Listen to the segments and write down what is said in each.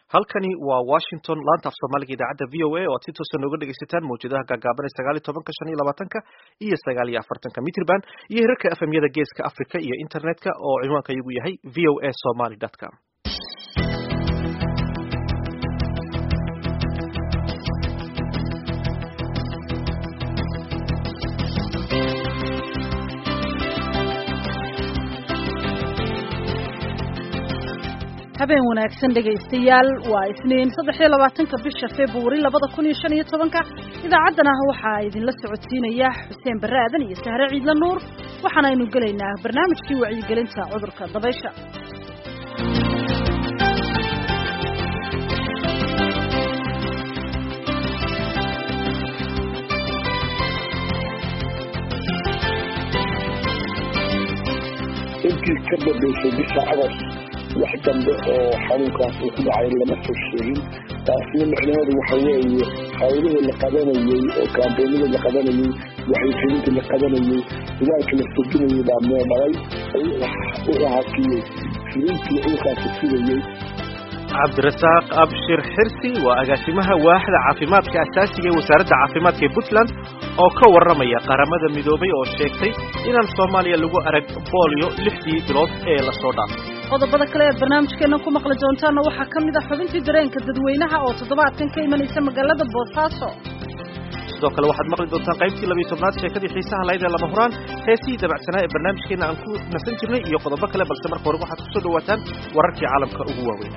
halkani waa Washington laanta af Soomaaliga idaacadda VOA oo si toos ah uga dhageysataan mowjadaha gaagaaban ee 19 iyo 40 mitirban iyo hirarka FM-yada Geeska Afrika iyo internetka oo cinwaanka iyagu yahay voasomali.com. habeen wanaagsan dhagaystayaal waa isniin 23 bisha February 2015 idaacaddana waxa idinla socodsiinaya Xuseen Baraadan iyo Sahre Ciidla Nuur waxaana aynu galeynaa barnaamijkii wacyigelinta cudurka dabaysha intii ka badbaysay bisha Agost wax dambe oo xanuunkaas uu ku dhacay lama soo sheegin taasina macnaheedu waxa weeye hawlaha la qabanayay oo kaambeynada la qabanayay waxay filinta la qabanayay ilaalka la sugayay baa meel maray u ahaatiyay filintii cudurkaas sidayay Cabdirasaaq Abshir Xirsi waa agaasimaha waaxda caafimaadka asaasiga ee wasaaradda caafimaadka ee Puntland oo ka waramaya qaramada midoobay oo sheegtay inaan Soomaaliya lagu arag polio 6 bilood ee la soo dhaafay qodobada kale ee barnaamijkeena ku maqli doontaan waxaa ka mid ah xubintii dareenka dadweynaha oo toddobaadkan ka imanaysa magaalada Boosaaso sidoo kale waxaad maqli doontaan qaybtii 12aad sheekadii xiisaha lahayd ee lama huraan heesii dabacsanaa ee barnaamijkeena aan ku nasan jirnay iyo qodobo kale balse marka hore waxaad ku soo dhawaataan wararkii caalamka ugu waaweyn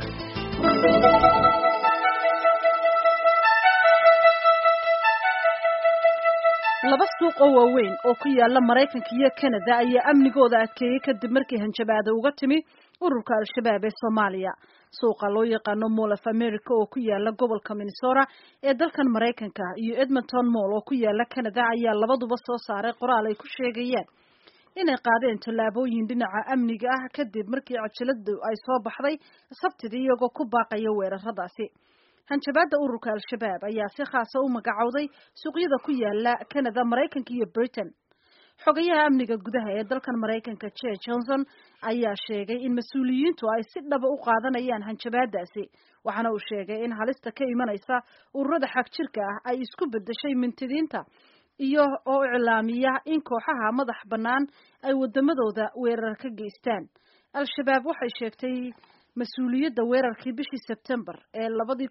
laba suuq oo waaweyn oo ku yaala Mareykanka iyo Canada ayaa amnigooda adkeeyay kadib markii hanjabaad uga timi ururka al-shabaab ee Soomaaliya suuqa loo yaqaano Mall of America oo ku yaala gobolka Minnesota ee dalkan Mareykanka iyo Edmonton Mall oo ku yaala Canada ayaa labaduba soo saaray qoraal ay ku sheegayaan inay qaadeen tallaabooyin dhinaca amniga ah kadib markii cajaladu ay soo baxday Sabtidii iyagoo ku baaqaya weeraradaasi hanjabaadda ururka al-shabaab ayaa si khaas ah u magacowday suuqyada ku yaala Canada, Mareykanka iyo Britain. Xogayaha amniga gudaha ee dalkan Mareykanka Jay Johnson ayaa sheegay in mas'uuliyiintu ay si dhab u qaadanayaan hanjabaadaasi waxaana uu sheegay in halista ka imanaysa ururada xagjirka ah ay isku bedeshay mintidiinta iyo oo iclaamiya in kooxaha madax bannaan ay wadamadooda weerar ka geystaan. Al-shabaab waxay sheegtay mas'uuliyadda weerarkii bishii September ee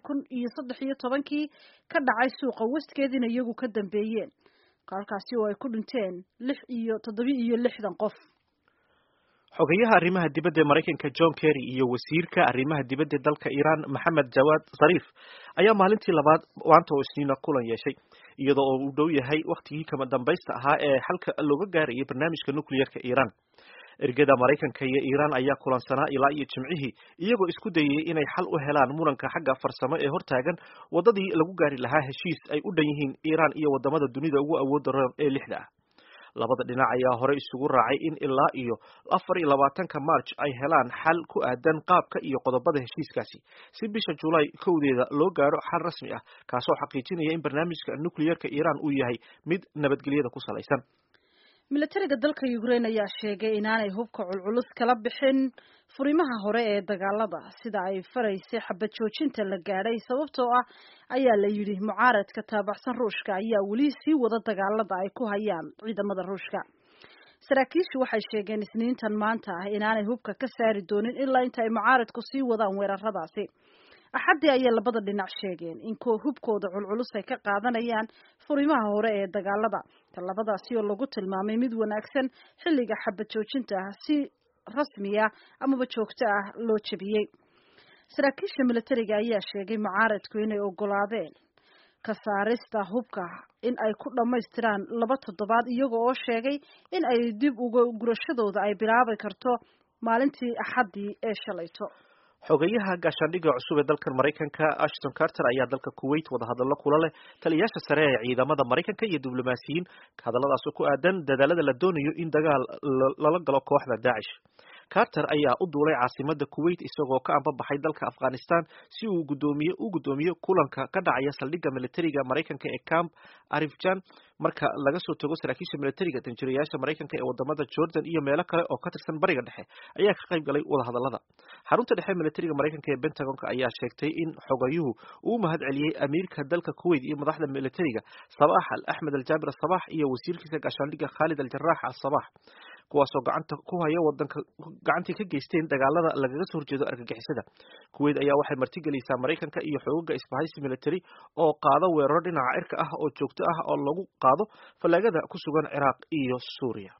2013 ka dhacay suuqa Westgate in iyagu ka dambeeyeen halkaasi oo ay ku dhinteen 67 qof. xogayaha arrimaha dibadda ee Mareykanka John Kerry iyo wasiirka arrimaha dibadda dalka Iran Mohammad Jawad Zarif ayaa maalintii labaad maanta oo Isniina kulan yeeshay iyadoo uu dhow yahay waqtigii kama dambaysta ahaa ee xalka looga gaarayay barnaamijka nuclear-ka Iran. ergada Mareykanka iyo Iran ayaa kulansanaa ilaa iyo Jimcihii iyagoo isku dayay inay xal u helaan muranka xagga farsamo ee hortaagan wadadii lagu gaari lahaa heshiis ay u dhan yihiin Iran iyo wadamada dunida ugu awoodda roon ee 6 ah. labada dhinac ayaa hore isugu raacay in ilaa iyo 24 March ay helaan xal ku aadan qaabka iyo qodobada heshiiskaasi si bisha July 1deeda loo gaaro xal rasmi ah kaasoo xaqiijinaya in barnaamijka nuclear-ka Iran uu yahay mid nabadgelyada ku salaysan. militariga dalka Ukraine ayaa sheegay inaanay hubka culculus kala bixin furimaha hore ee dagaalada sida ay faraysay xabad joojinta la gaadhay sababtoo ah ayaa la yiri mucaaradka taabacsan Ruushka ayaa wali sii wada dagaalada ay ku hayaan ciidamada Ruushka. Saraakiishu waxay sheegeen Isniintan maanta inaanay hubka ka saari doonin ilaa inta ay mucaaradku sii wadaan weeraradaasi. Axadii ayaa labada dhinac sheegeen in hubkooda culculus ay ka qaadanayaan furimaha hore ee dagaalada talabadaasi oo lagu tilmaamay mid wanaagsan xilliga xabad joojinta si rasmi ah ama joogto ah loo jabiyay. Saraakiisha militariga ayaa sheegay mucaaradku inay ogolaadeen ka saarista hubka in ay ku dhameystiraan 2 toddobaad iyagoo oo sheegay in ay dib uga gurashadooda ay bilaabi karto maalintii Axadii ee shalayto. xogayaha gaashaandhigga cusub ee dalka Mareykanka Ashton Carter ayaa dalka Kuwait wada hadallo kula leh taliyayaasha sare ee ciidamada Mareykanka iyo diblomaasiyiin hadalladaas oo ku aadan dadaalada la doonayo in dagaal lala galo kooxda Daesh. Carter ayaa u duulay caasimadda Kuwait isagoo ka ambabaxay dalka Afghanistan si uu gudoomiyo kulanka ka dhacaya saldhigga militariga Mareykanka ee Camp Arifjan marka laga soo tago saraakiisha militariga danjirayaasha Mareykanka ee wadamada Jordan iyo meelo kale oo ka tirsan bariga dhexe ayaa ka qayb galay wada hadallada. Xarunta dhexe militariga Mareykanka ee Pentagon-ka ayaa sheegtay in xogayuhu uu mahad celiyay amiirka dalka Kuwait iyo madaxda militariga Sabah al-Ahmed al-Jabir al-Sabah iyo wasiirkiisa gaashaandhigga Khalid al-Jarrah al-Sabah kuwaasoo gacanta ku haya wadanka gacantii ka geysteen dagaalada lagaga soo horjeedo argagixisada. Kuwait ayaa waxay martigelisay Mareykanka iyo xoogagga isbahaysi military oo qaada weeraro dhinaca cirka ah oo joogto ah oo lagu qaado falaagada ku sugan Ciraaq iyo Suuriya.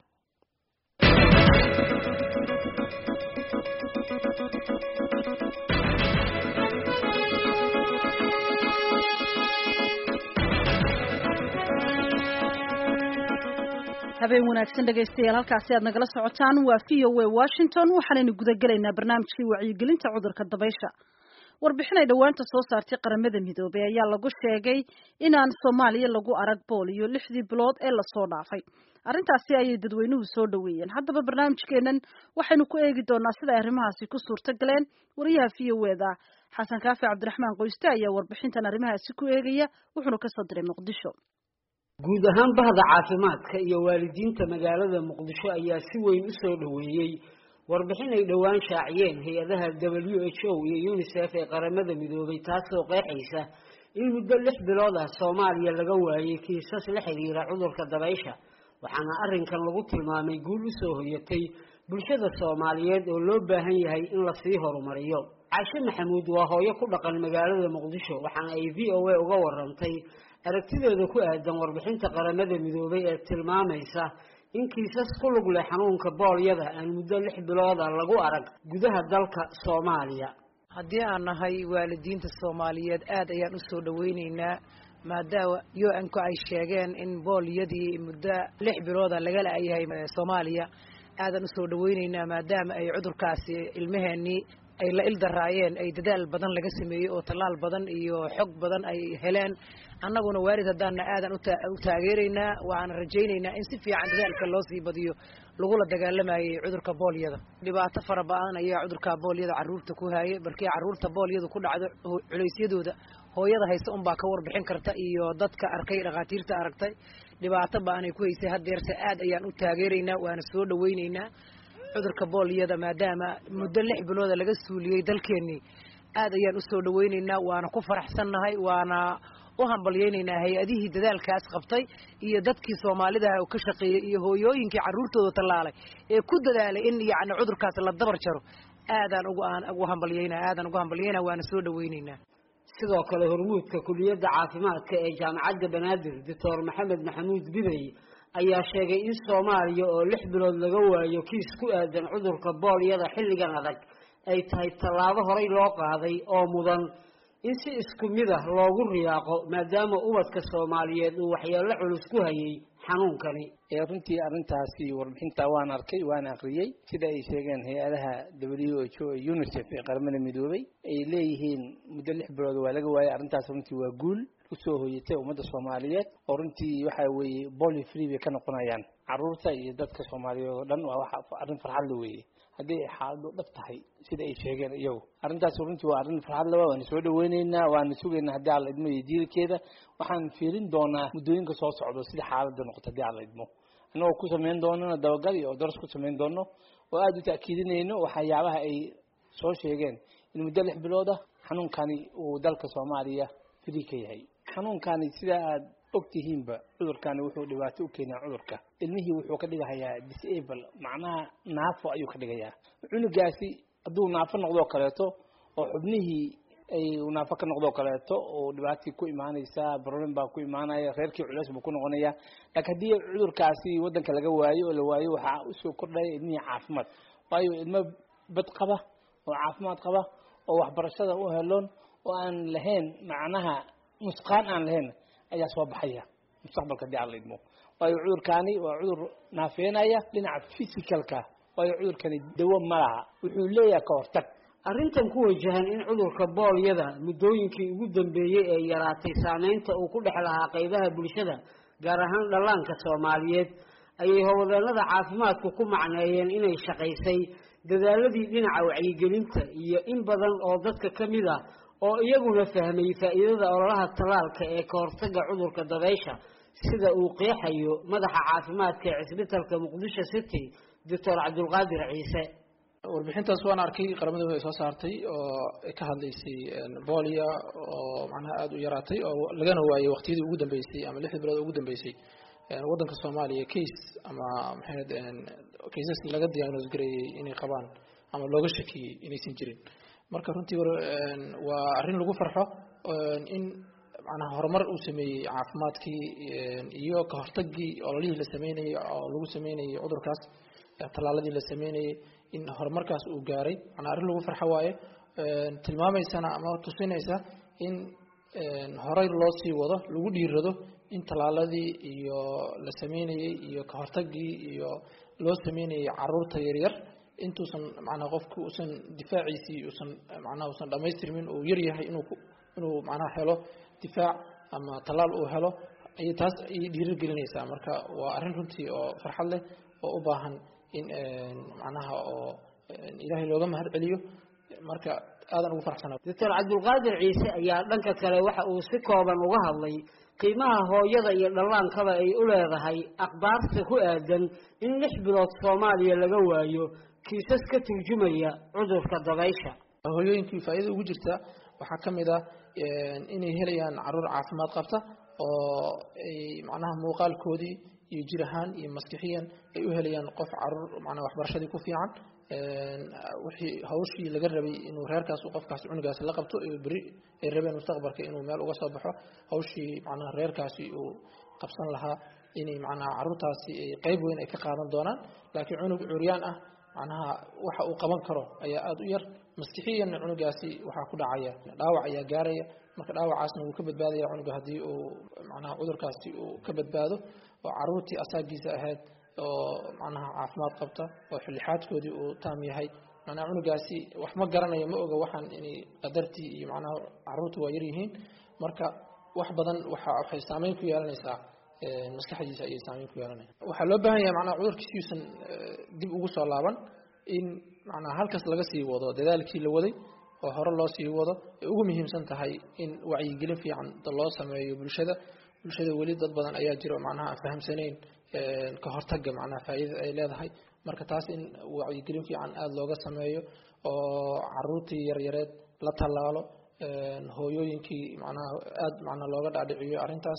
habeen wanaagsan dhageystayaal halkaasi aad nagala socotaan waa VOA Washington waxaanaynu guda gelaynaa barnaamijkii wacyigelinta cudurka dabaysha. Warbixin ay dhawaanta soo saartay qaramada midoobay ayaa lagu sheegay inaan Soomaaliya lagu arag booliyo 6 bilood ee la soo dhaafay. Arrintaasi ayay dadweynuhu soo dhaweeyeen. Haddaba barnaamijkeenan waxaynu ku eegi doonaa sida arrimahaasi ku suurta galeen. Wariyaha VOA-da Xasan Kaafi Cabdiraxmaan Qoyste ayaa warbixintan arrimahaasi ku eegaya wuxuuna ka soo diray Muqdisho. guud ahaan bahda caafimaadka iyo waalidiinta magaalada Muqdisho ayaa si weyn u soo dhaweeyay warbixin ay dhawaan shaaciyeen hay'adaha WHO iyo UNICEF ee qaramada midoobay taasoo qeexaysa in muddo 6 bilood ah Soomaaliya laga waayay kiisas la xiriira cudurka dabaysha waxaana arrinkan lagu tilmaamay guul u soo hoyatay bulshada Soomaaliyeed oo loo baahan yahay in la sii horumariyo. Caashe Maxamuud waa hooyo ku dhaqan magaalada Muqdisho waxaana ay VOA uga warantay aragtideeda ku aadan warbixinta qaramada midoobay ee tilmaamaysa in kiisas ku lug leh xanuunka boolyada aan muddo 6 bilood ah lagu arag gudaha dalka Soomaaliya. haddii aan nahay waalidiinta Soomaaliyeed aad ayaan u soo dhaweynaynaa maadaama UN-ku ay sheegeen in boolyadii muddo 6 bilood laga laayahay Soomaaliya aadan u soo dhaweynaynaa maadaama ay cudurkaasi ilmaheenii ay la ildaraayeen ay dadaal badan laga sameeyay oo talaal badan iyo xog badan ay heleen annaguna waalid hadana aadan u taageeraynaa waxaan rajaynaynaa in si fiican dadaalka loo sii badiyo lagu la dagaalamayay cudurka boolyada dhibaato fara badan ayaa cudurka boolyada caruurta ku hayay balkii caruurta boolyadu ku dhacdo culeysyadooda hooyada haysta baa ka warbixin karta iyo dadka arkay dhaqaatiirta aragtay dhibaato baan ay ku haysay hadeerse aad ayaan u taageeraynaa waana soo dhaweynaynaa cudurka boolyada maadaama muddo 6 bilood laga suuliyay dalkeenii aad ayaan u soo dhaweynaynaa waana ku faraxsanahay waana u hambalyeynayna hay'adihii dadaalkaas qabtay iyo dadkii Soomaalida oo ka shaqeeyay iyo hooyooyinkii caruurtooda talaalay ee ku dadaalay in yaacna cudurkaas la dabar jaro aadan ugu hambalyeynaa waana soo dhaweynaynaa. sidoo kale hormuudka kuliyadda caafimaadka ee jaamacadda Banaadir Dr. Maxamed Maxamuud Bidey ayaa sheegay in Soomaaliya oo 6 bilood laga waayo kiis ku aadan cudurka boolyada xilligan adag ay tahay tallaabo horay loo qaaday oo mudan in si isku mid ah loogu riyaaqo maadaama ubadka Soomaaliyeed uu waxyeello culus ku hayay xanuunkani. runtii arrintaasi warbixinta waan arkay waan aqriyay sida ay sheegeen hay'adaha WHO iyo UNICEF ee qaramada midoobay ay leeyihiin muddo 6 bilood waa laga waayay arrintaas runtii waa guul u soo hoyatay ummadda Soomaaliyeed oo runtii waxa weeye poly free bay ka noqonayaan caruurta iyo dadka Soomaaliyeed oo dhan waa wax arrin farxad leh weeye haddii xaaladu dhab tahay sida ay sheegeen iyagu arrintaas runtii waa arrin farxad leh waan soo dhaweynaynaa waan sugaynaa haddii alla idmo iyo diilkeeda waxaan fiirin doonaa muddooyinka soo socdo sida xaaladda noqoto haddii alla idmo anagoo ku samayn doono dabagal iyo daras ku samayn doono oo aad u taakiidinayno waxyaabaha ay soo sheegeen in muddo 6 bilood ah xanuunkani uu dalka Soomaaliya firi ka yahay xanuunkani sida aad ogtihiinba cudurkani wuxuu dhibaato u keenaa cudurka ilmihii wuxuu ka dhigayaa disable macnaha naafo ayuu ka dhigayaa cunugaasi hadduu naafo noqdo kaleeto oo xubnihii ay naafo ka noqdo kaleeto oo dhibaato ku imaanaysa problem baa ku imaanaya reerkii culays buu ku noqonaya laakiin haddii cudurkaasi wadanka laga waayo oo la waayo waxa u soo kordhay ilmihii caafimaad waayo ilmo bad qaba oo caafimaad qaba oo waxbarashada u heloon oo aan lahayn macnaha nusqaan aan lahayn ayaa soo baxaya mustaqbalka dii alla idmo waayo cudurkani waa cudur naafeenaya dhinaca physicalka waayo cudurkani dawo ma laha wuxuu leeyahay ka hortag. arrintan ku wajahan in cudurka boolyada muddooyinkii ugu dambeeyay ee yaraatay saameynta uu ku dhex lahaa qaybaha bulshada gaar ahaan dhallaanka Soomaaliyeed ayay howlgallada caafimaadku ku macneeyeen inay shaqaysay dadaaladii dhinaca wacyigelinta iyo in badan oo dadka ka mid ah oo iyaguna fahmay faa'iidada ololaha tallaalka ee ka hortagga cudurka dabaysha sida uu qeexayo madaxa caafimaadka ee cisbitaalka muqdisho city doctor cabdulqaadir ciise warbixintaas waan arkay qaramada ay soo saartay oo ka hadlaysay boolia oo macnaha aad u yaraatay oo lagana waayay waqtiyadii ugu dambeysay ama 6 bilood ugu dambeysay wadanka Soomaaliya case ama maxay cases laga diagnosis gareeyay inay qabaan ama looga shakiyay inaysan jirin marka runtii waa arrin lagu farxo in macnaha horumar uu sameeyay caafimaadkii iyo ka hortagii ololihii la sameeyay oo lagu sameeyay cudurkaas talaaladii la sameeyay in horumarkaas uu gaaray ana arrin lagu farxo waaye tilmaameysana ama tusinaysa in horay loo sii wado lagu dhiirado in talaaladii iyo la sameeyay iyo ka hortagii iyo loo sameeyay caruurta yaryar intuusan macnaha qofku uusan difaaciisi uusan dhameystirmin oo yar yahay inuu macnaha helo difaac ama talaal uu helo ay taas ay dhiirigelinaysaa marka waa arrin runtii oo farxad leh oo u baahan in macnaha oo ilaahay looga mahad celiyo marka aadan ugu faraxsanahay doctor cabdulqaadir ciise ayaa dhanka kale waxa uu si kooban uga hadlay qiimaha hooyada iyo dhallaankaba ay u leedahay akhbaarta ku aadan in 6 bilood Soomaaliya laga waayo kiisas ka turjumaya cudurka dabaysha hooyooyinkii faa'iido ugu jirta waxa kamid ah inay helayaan caruur caafimaad qabta oo ay macnaha muuqaalkoodii iyo jir ahaan iyo maskaxiyan ay u helayaan qof caruur macnaha waxbarashadii ku fiican wixii hawshii laga rabay inuu reerkaas qofkaas cunugaas la qabto ee bari ay rabeen mustaqbalka inuu meel uga soo baxo hawshii macnaha reerkaasi uu qabsan lahaa inay macnaha caruurtaasi ay qayb weyn ay ka qaadan doonaan laakiin cunug curyaan ah macnaha waxa uu qaban karo ayaa aad u yar maskixiyan cunugaasi waxa ku dhacaya dhaawac ayaa gaaraya marka dhaawacaasna uu ka badbaadaya cunuga hadii uu macnaha cudurkaasi uu ka badbaado oo caruurtii asaagiisa ahayd oo macnaha caafimaad qabta oo xilixaadkoodii uu taam yahay macnaha cunugaasi wax ma garanayo ma oga waxaan inay qadartii iyo macnaha caruurtu waa yar yihiin marka wax badan waxay saameyn ku yeelanaysaa maskaxdiisa ayay saameyn ku yeelanaysaa waxa loo baahan yahay macnaha cudurkiisa dib ugu soo laaban in macnaha halkaas laga sii wado dadaalkii la waday oo hore loo sii wado ay ugu muhiimsan tahay in wacyigelin fiican loo sameeyo bulshada weli dad badan ayaa jira macnaha fahamsanayn ka hortagga macnaha faa'iidada ay leedahay marka taas in wacyigelin fiican aad looga sameeyo oo caruurtii yaryareed la talaalo hooyooyinkii macnaha aad macnaha looga dhaadhiciyo arrintaas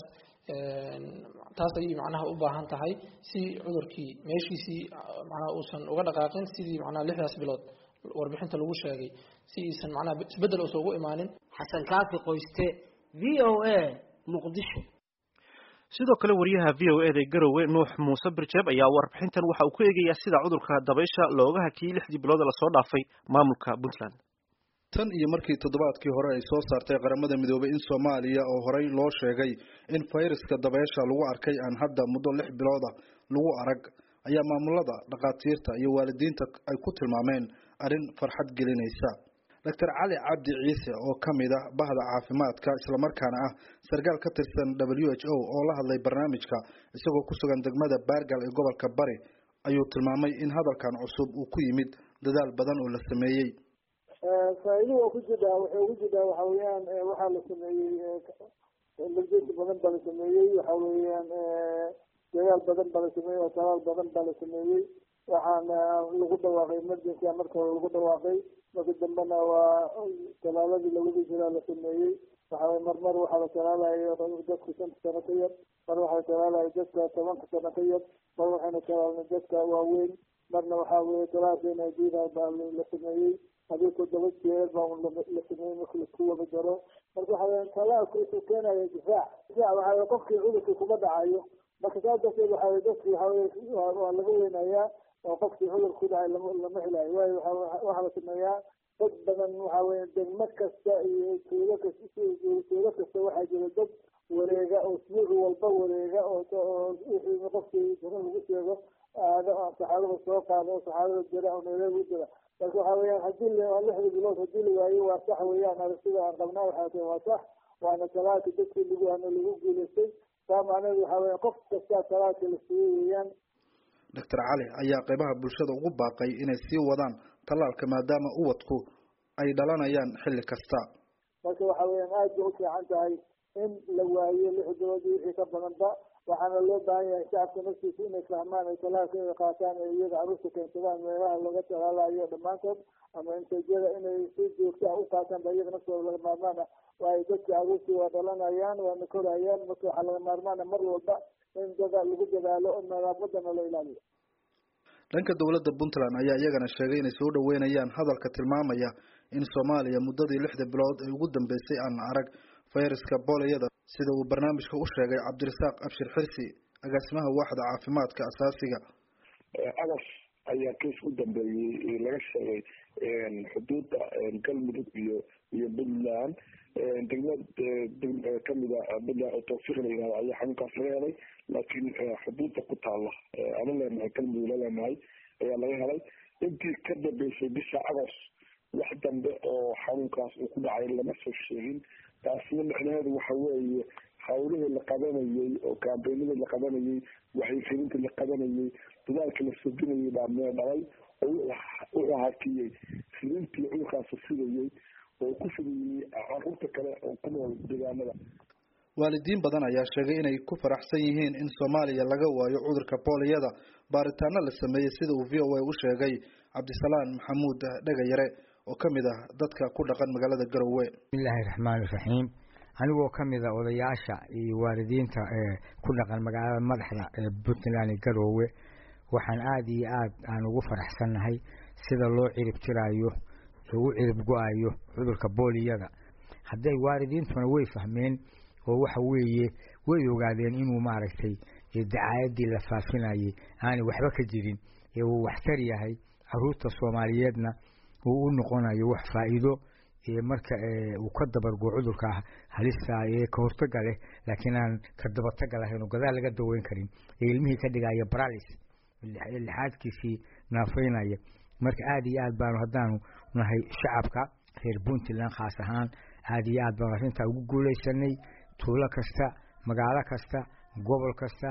taas ay macnaha u baahan tahay si cudurkii meeshiisii macnaha uusan uga dhaqaaqin sidii macnaha 6 bilood warbixinta lagu sheegay si aysan macnaha isbedel oo soo imaanin xasan kaafi qoyste VOA muqdisho sidoo kale wariyaha VOA ee Garowe Nuux Muuse Birjeeb ayaa warbixintan waxa uu ku eegayaa sida cudurka dabaysha looga hakiyay 6 bilood la soo dhaafay maamulka Puntland tan iyo markii toddobaadkii hore ay soo saartay qaramada midoobay in Soomaaliya oo horey loo sheegay in fayraska dabaysha lagu arkay aan hadda muddo 6 bilood lagu arag ayaa maamulada dhaqaatiirta iyo waalidiinta ay ku tilmaameen arrin farxad gelinaysa Dr. Ali Abdi Ciise oo kamid ah bahda caafimaadka isla markaana ah sargaal ka tirsan WHO oo la hadlay barnaamijka isagoo ku sugan degmada Baargal ee gobolka Bari ayuu tilmaamay in hadalkan cusub uu ku yimid dadaal badan oo la sameeyay faa'iido ku jira waxa weeyaan waxa la sameeyay lajid badan baa la sameeyay waxa weeyaan dadaal badan baa la sameeyay oo talaal badan baa la sameeyay waxaana lagu dhawaaqay emergency marka lagu dhawaaqay marka dambana waa talaaladii lagu jira la sameeyay waxa marmar waxa la talaalayo dadka 5 sano ka yar mar waxa la talaalayo dadka 10 sano ka yar mar waxa la talaalayo dadka waaweyn marna waxa weeye talaalkeena diida baa la sameeyay hadii ku daba jeer baa la sameeyay marka la kuwa jaro marka waxa talaalku uu keenayo difaac waxa qofkii cudurka kuma dhacayo marka dadka waxa dadku waa laga weynayaa oo qofkii cudurka ku dhacay lama helayo waxa la sameeyaa dad badan waxa weeye degmad kasta iyo tuulo kasta waxa jira dad wareega oo isbuuc walba wareega oo wixii qofkii lagu sheego saxaabada soo qaado saxaabada jira oo neereed u jira marka waxa weeyaan hadii la 6 bilood hadii la waayo waa sax weeyaan aragtida aan qabnaa waxa tahay waa sax waana talaalka dadkii lagu guuleystay taamaanadu waxa weeye qof kasta talaalka la siiyay weeyaan Dr. Ali ayaa qaybaha bulshada ugu baaqay inay sii wadaan tallaalka maadaama ubadku ay dhalanayaan xilli kasta. marka waxa weeyaan aad bay u fiican tahay in la waayo 6 bilood wixii ka badanba waxaana loo baahan yahay shacabka naftiisa inay fahmaan ay tallaalka inay qaataan ee iyaga carruurta keensadaan meelaha looga tallaalayo dhammaantood ama intejada inay si joogto ah u qaataan ba iyaga naftooda laga maarmaana waayo dadka carruurtii waa dhalanayaan waana korayaan marka waxaa laga maarmaana mar walba in lagu dadaalo oo nadaafadana la ilaaliyo. dhanka dowladda Puntland ayaa iyagana sheegay inay soo dhaweynayaan hadalka tilmaamaya in Soomaaliya muddadii 6 bilood ee ugu dambeysay aan arag fayraska booliyada sida uu barnaamijka u sheegay Cabdirasaaq Abshir Xirsi agaasimaha waaxda caafimaadka asaasiga. agas ayaa kiis u dambeeyay laga sheegay xuduudda galmudug iyo Puntland degmada kamida Puntland oo tawfiiq la yiraahdo ayaa xanuunkaas laga helay laakiin xuduudda ku taala aan leenahay galmudug leenahay ayaa laga helay intii ka dambeysay bisha agas wax dambe oo xanuunkaas uu ku dhacay lama soo sheegin taasina macnaheedu waxa weeye hawlihii la qabanayay oo kaambeynadii la qabanayay waxayfirintii la qabanayay dadaalkii la suginayay baa meel dhalay oo wuxuu hakiyey firintii cudurkaas fidayay oo ku fidayay carruurta kale oo ku nool deegaanada. waalidiin badan ayaa sheegay inay ku faraxsan yihiin in Soomaaliya laga waayo cudurka booliyada baaritaano la sameeyay sida uu VOA u sheegay Cabdisalaan Maxamuud Dhagayare oo kamid ah dadka ku dhaqan magaalada Garowe. Bismillahir Rahmaanir Rahiim. anigoo kamid ah odayaasha iyo waalidiinta ku dhaqan magaalada madaxda Puntland Garowe waxaan aad iyo aad aan ugu faraxsanahay sida loo cirib tiraayo oo cirib go'ayo cudurka booliyada. hadday waalidiintuna way fahmeen oo waxa weeye way ogaadeen inuu maaragtay dacaayadii la faafinayay aan waxba ka jirin ee uu waxtar yahay carruurta Soomaaliyeedna uu u noqonayo wax faa'iido marka uu ka dabargo cudurka halista ee ka hortaga leh laakiin aan ka dabartaga lahayn oo gadaal laga daweyn karin ilmihii ka dhigaya paralysis lixaadkiisii naafaynaya. marka aad iyo aad baan haddaanu nahay shacabka reer Puntland khaas ahaan aad iyo aad baan arrinta ugu guuleysanay tuulo kasta magaalo kasta gobol kasta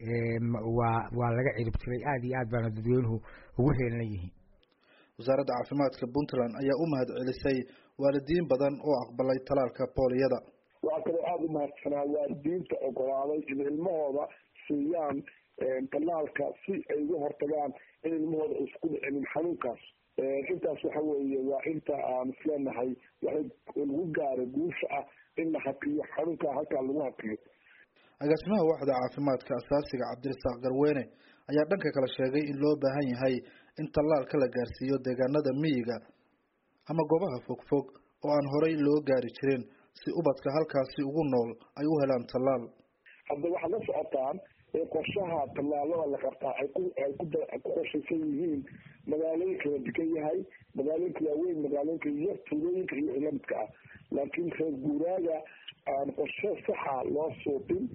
waa laga cirib tiray aad iyo aad baan dadweynuhu ugu heelan yihiin. wasaaradda caafimaadka Puntland ayaa u mahad celisay waalidiin badan oo aqbalay talaalka booliyada. waxaa kaloo aada u mahadsanaa waalidiinta ogolaaday in ilmahooda siiyaan talaalka si ay uga hortagaan in ilmahooda isku dhicinin xanuunkaas. intaas waxa weeye waa inta aan isleenahay waxay lagu gaaray guusha ah in la hakiyo xanuunka halkaa lagu hakiyo. agaasimaha waaxda caafimaadka asaasiga Cabdirasaaq Garweyne ayaa dhanka kale sheegay in loo baahan yahay in talaalka la gaarsiiyo deegaanada miyiga ama goobaha fogfog oo aan horey loo gaari jirin si ubadka halkaasi ugu nool ay u helaan talaal. hadda waxaad la socotaan qorshaha talaalada la qabtaa ay ku qorshaysan yihiin magaalooyinka la degan yahay magaalooyinka waaweyn magaalooyinka yar tuulooyinka iyo lamidka ah laakiin reer guuraaga aan qorshe saxa loo suuqin.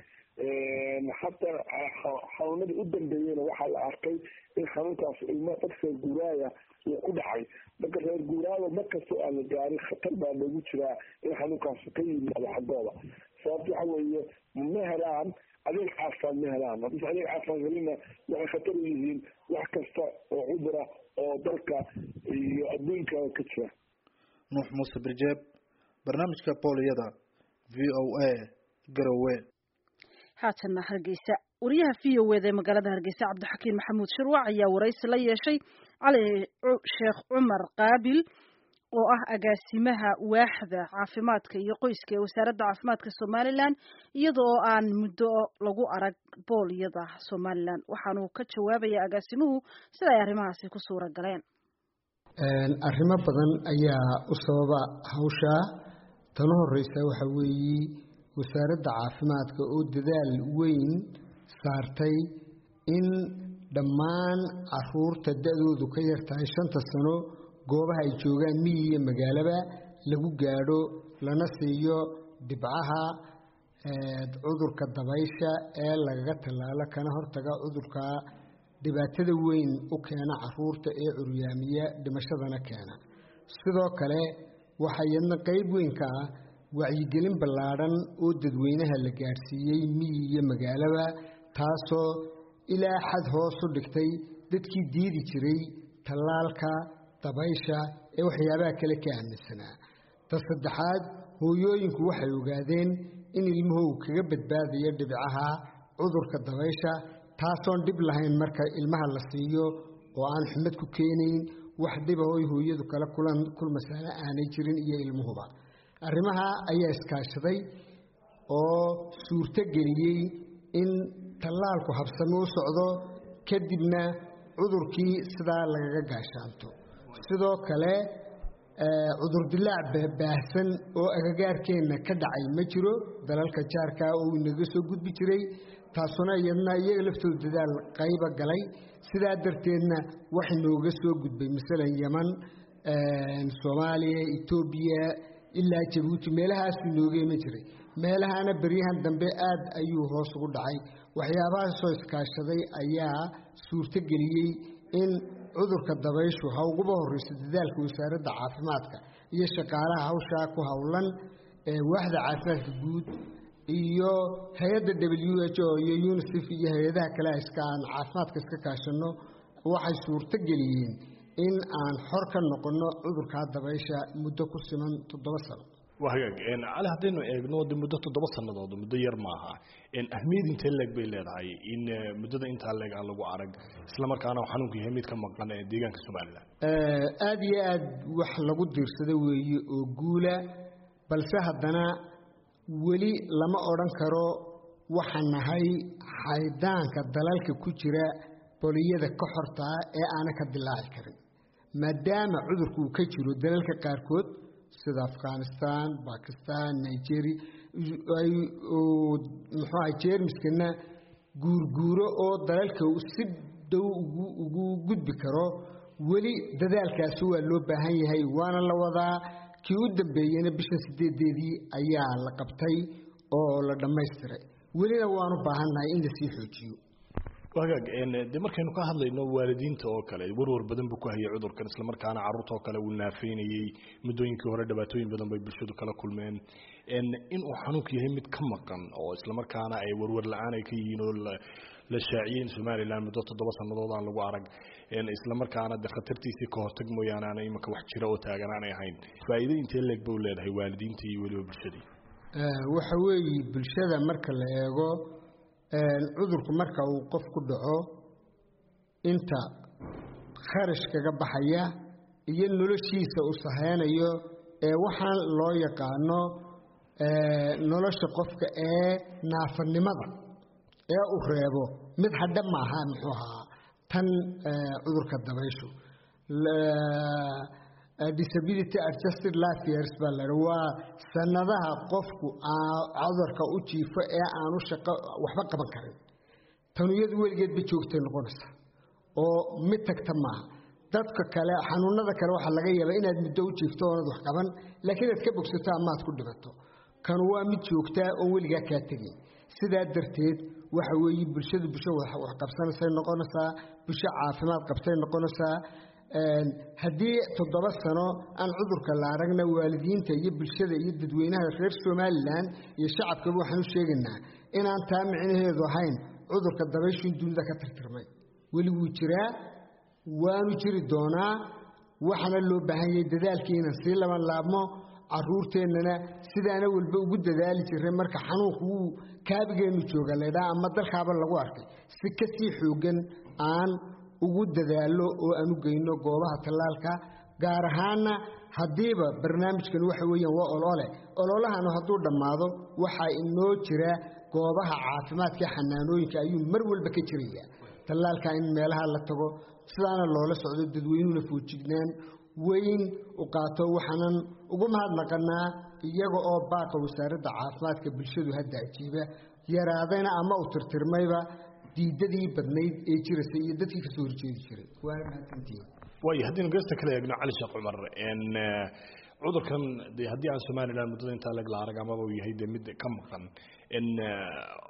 hadda xanuunadii u dambeeyeyna waxaa la arkay in xanuunkaas ilma dadka reer guuraaga uu ku dhacay. marka reer guuraaga markastoo aan la gaarin khatar baa loogu jiraa in xanuunkaas ka yimaado xaggooda. sababta waxa weeye ma helaan adeeg caafimaad ma helaan haddii adeeg caafimaad helina waxay khatar u yihiin wax kasta oo cudura oo dalka iyo adduunka ka jira. Nuux Muuse Birjeeb, barnaamijka booliyada, VOA Garowe. haatana Hargeysa. wariyaha VOA magaalada Hargeysa Cabdixakiin Maxamuud Shirwac ayaa waraysi la yeeshay Cali Sheekh Cumar Qaabil oo ah agaasimaha waaxda caafimaadka iyo qoyska ee wasaaradda caafimaadka Somaliland iyadoo aan muddo lagu arag booliyada Somaliland. waxaanu ka jawaabayaa agaasimuhu sida ay arrimahaasi ku suura galeen. arrimo badan ayaa u sababa hawsha. tan horeysa waxa weeye wasaaradda caafimaadka oo dadaal weyn saartay in dhammaan caruurta da'doodu ka yartahay 5 sano goobaha ay joogaan miyi iyo magaalaba lagu gaadho lana siiyo dhibcaha cudurka dabaysha ee lagaga tallaalo kana hortaga cudurka dhibaatada weyn u keena caruurta ee curyaamiya dhimashadana keena. sidoo kale waxaa yadna qayb weyn ka ah wacyigelin ballaaran oo dadweynaha la gaarsiiyey miyi iyo magaalaba taasoo ilaa xad hoos u dhigtay dadkii diidi jiray tallaalka dabaysha ee waxyaabaha kale ka aaminsanaa. ta saddexaad, hooyooyinku waxay ogaadeen in ilmuhu kaga badbaadayo dhibcaha cudurka dabaysha taasoon dhib lahayn marka ilmaha la siiyo oo aan xumad ku keenayn, wax dhiba oo hooyadu kala kulmasana aanay jirin iyo ilmuhuba. arrimaha ayaa iskaashaday oo suurto geliyey in tallaalku habsami u socdo, kadibna cudurkii sidaa lagaga gaashaanto. sidoo kale cudurdilaac baahsan oo agagaarkeenna ka dhacay ma jiro, dalalka jaarka oo inaga soo gudbi jiray, taasuna iyadna iyaga laftooda dadaal qayba galay. sidaa darteedna wax inooga soo gudbay masalan Yemen, Soomaaliya, Itoobiya ilaa Jabuuti, meelahaas inooga ma jiray. meelahana baryahan dambe aad ayuu hoos ugu dhacay. waxyaabaha soo iskaashaday ayaa suurto geliyey in cudurka dabayshu ha ugu horeyso dadaalka wasaaradda caafimaadka iyo shaqaalaha hawsha ku hawlan ee waaxda caafimaadka guud iyo hay'adda WHO iyo UNICEF iyo hay'adaha kale caafimaadka iska kaashano waxay suurto geliyeen in aan xor ka noqono cudurka dabaysha muddo ku siman 7 sano. وهاج إن على هذين جنود مدة 7 سنوات مدة يرماها إن أهمية إنتلك بيلادعي إن مدة إنتلك على لجو عرق إسلام كانوا حنوك يهميت كم مقنع ديجان كسبالله أدي وحلا قدر سدوي وجولة بل سهدنا ولي لما أوران كرو وحنا هاي حيدان كدلالك كتيرة بولية كحرتا أنا كدلال كريم ما دام عذرك كتيرو دلالك كاركود sida Afghanistan, Pakistan, Nigeria ay maxay jeermiskana guurguuro oo dalalka si dhow ugu gudbi karo wali dadaalkaas waa loo baahan yahay waana la wadaa kii u dambeeyay bisha 8deedii ayaa la qabtay oo la dhameystiray walina waanu baahannahay in la sii xoojiyo. وهاج إن دمركنا كهذا إنه والدين توكل يورور بدن بكوه يعذر كان إسلام كان عروض توكل والنافين مدوين كهرة دباتوين بدن بيبشروا كلا كل من إن أحنوك يهمت كم مكان أو إسلام كان أي ورور الآن كينو للشاعين سماري لان مدة 7 سنوات عن لو عرق إن إسلام كان دخلتي سكوه تجمع يعني أنا يمك واحد شراء وتاجر أنا هين فإذا أنت لك بولاد هي والدين تي ولو بالشدي وحوي بالشدة مركل يجو cudurku marka uu qof ku dhaco inta kharashka ka baxaya iyo noloshiisa uu sahaynayo waxaan loo yaqaano nolosha qofka naafanimada uu reebo mid hadda ma aha muxuu ahaa tan cudurka dabayshu disability adjusted life years waa sanadaha qofku cudurka u jiifo aanu shaqo waxba qaban karin taniyadu weligeed ba joogtay noqonaysa oo mid tagta maaha dadka kale xanuunada kale waxa laga yaabaa inaad muddo u jiifto oo wax qaban laakiin aad ka bogsato ama aad ku dhibato kan waa mid joogta oo weliga ka tagay sidaa darteed waxa weeye bulshada wax qabsanaysa noqonaysa bulsho caafimaad qabtay noqonaysa haddii 7 sano aan cudurka la aragna waalidiinta iyo bulshada iyo dadweynaha reer Soomaaliland iyo shacabka waxaan u sheegaynaa inaan taa micnaheedu ahayn cudurka dabayshu dunida ka tirtirmay wali wuu jiraa waanu jiri doonaa waxana loo baahan yahay dadaalkiina si lama laabmo caruurteennana sidaana walba ugu dadaali jiray marka xanuunku kaabigeenu jooga leedaa ama dalkaaba lagu arkay si ka sii xoogan aan ugu dadaalo oo aanu geyno goobaha talaalka gaar ahaan hadiiba barnaamijkan waxa weeyaan waa ololahan hadduu dhamaado waxa inoo jira goobaha caafimaadka xanaanooyinka ayuu mar walba ka jiraya talaalka in meelaha la tago sidaana loola socdo dadweynuhu fuujignaan weyn u qaato waxaanan ugu mahadnaqanaa iyaga oo baaqa wasaaradda caafimaadka bulshadu hadda ajiiba yaraadayna ama u tirtirmayba diidadii badnayd ee jirasay iyo dadkii ka soo horjeedi jiray waa maatantii way hadii geesta kale eegno cali sheekh cumar in cudurkan hadii aan Soomaaliland muddo inta lag la arag ama uu yahay mid ka maqan in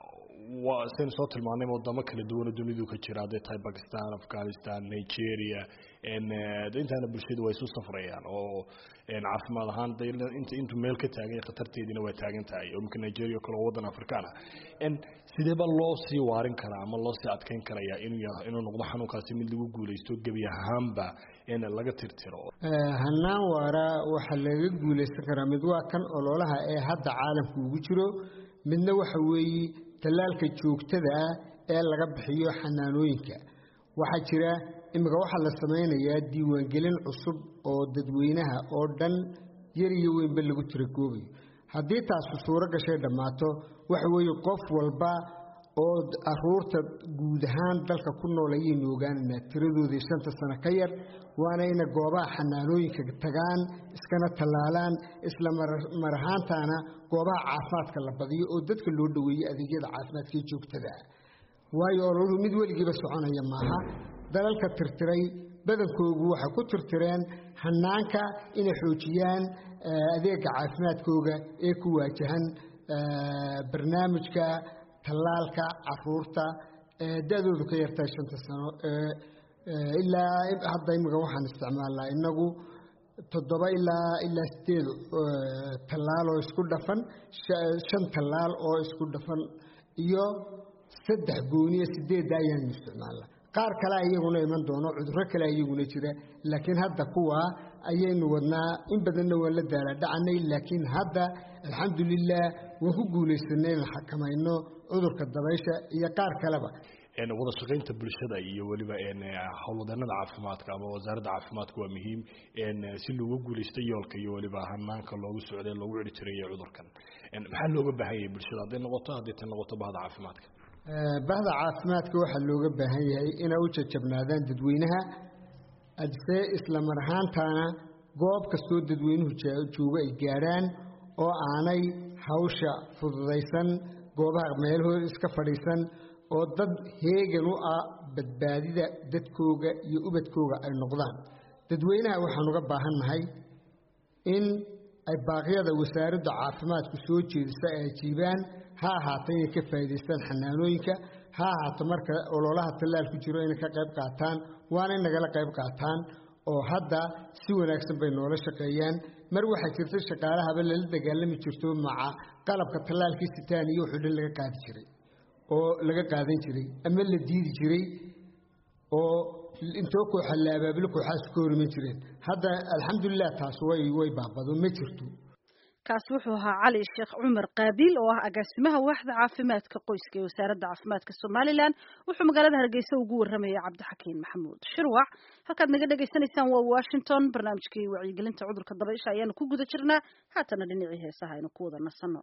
وسين صوت المعنى وضم كل دول دنيا كتير هذا تاي باكستان أفغانستان نيجيريا إن أنت أنا بالشيء ويسو سفرة يعني أو إن عفما هان ده أنت ملك تاعي خطرتي دينا وتاعين تاعي يمكن نيجيريا كل وطن أفريقيا إن سيد الله سي وارن كلام الله سي أتكين كريا إنه نقض حنو كاسم اللي يقول يستوج بيا هامبا إن اللقة ترترو هنا ورا وحلقة يقول يستكرم مدوا كان أولها هذا عالم كوجرو من وحوي تلالك joogtada ee laga bixiyo xanaanooyinka waxa jira imika waxa la sameeyaa diiwaan gelin cusub oo dadweynaha oo dhan yar iyo weynba lagu tiragoobayo hadii taas suuro gashay dhamaato waxa weeye qof walba oo aruurta guud ahaan dalka ku nool ay noogaanina tiradoodii 5 sano ka yar waana in goobaha xanaanooyinka tagaan iskana talaalaan isla marhaantana goobaha caafimaadka la badiyo oo dadka loo dhaweeyo adeegyada caafimaadka joogtada waayo oo mid waligiiba soconaya maaha dalalka tirtiray badankoodu waxa ku tirtireen hanaanka inay xoojiyaan adeega caafimaadkooda ee ku waajahan barnaamijka talaalka caruurta dadoodu ka yartay 5 sano ilaa hadda imika waxaan isticmaalnaa inagu 7 ilaa 8 talaal oo isku dhafan 5 talaal oo isku dhafan iyo 3 gooniyo 8 ayaan isticmaalnaa qaar kale ayaguna iman doono cudurro kale ayaguna jira laakiin hadda kuwa ayaynu wadnaa in badanna waa la dhacnay laakiin hadda alxamdulillah waan ku guuleysanay in xakamayno cudurka dabaysha iyo qaar kaleba wada shaqaynta bulshada iyo waliba howlwadanada caafimaadka ama wasaaradda caafimaadka waa muhiim si loogu guuleysto yoolka iyo waliba hanaanka loogu socday loogu ciri jiray cudurkan maxaa looga baahan yahay bulshada hadday noqoto bahda caafimaadka bahda caafimaadka waxa looga baahan yahay inay u jajabnaadaan dadweynaha adse isla marhaantana goob kastoo dadweynuhu jooga ay gaaraan oo aanay hawsha fududaysan goobaha meelahooda iska fadhiisan oo dad heegan u ah badbaadida dadkooga iyo ubadkooga ay noqdaan dadweynaha waxaan uga baahannahay in ay baaqyada wasaaradda caafimaadku soo jeedisa ay ajiibaan ha ahaato inay ka faa'iidaystaan xanaanooyinka ha ahaato marka ololaha talaalku jiro inay ka qayb qaataan waana in nagala qayb qaataan oo hadda si wanaagsan bay noola shaqeeyaan mar waxaa jirta shaqaalahaba lala dagaalami jirto maca qalabka talaalkii sitaan iyo wuxuu dhan laga qaadi jiray oo laga qaadan jiray ama la diidi jiray oo intoo kooxa la abaabilo kooxaas ka horman jireen hadda alxamdulillah taas way baabado ma jirto kaas wuxuu ahaa cali sheekh cumar qaabil oo ah agaasimaha waaxda caafimaadka qoyska ee wasaaradda caafimaadka Soomaaliland wuxuu magaalada Hargeysa ugu waramayay Cabdixakiin Maxamuud Shirwac halkaad naga dhageysanaysaan waa Washington barnaamijkii wacyigelinta cudurka dabaysha ayaanu ku guda jirnaa haatana dhinacii heesaha aynu ku wada nasano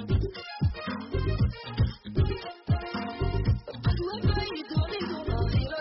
We're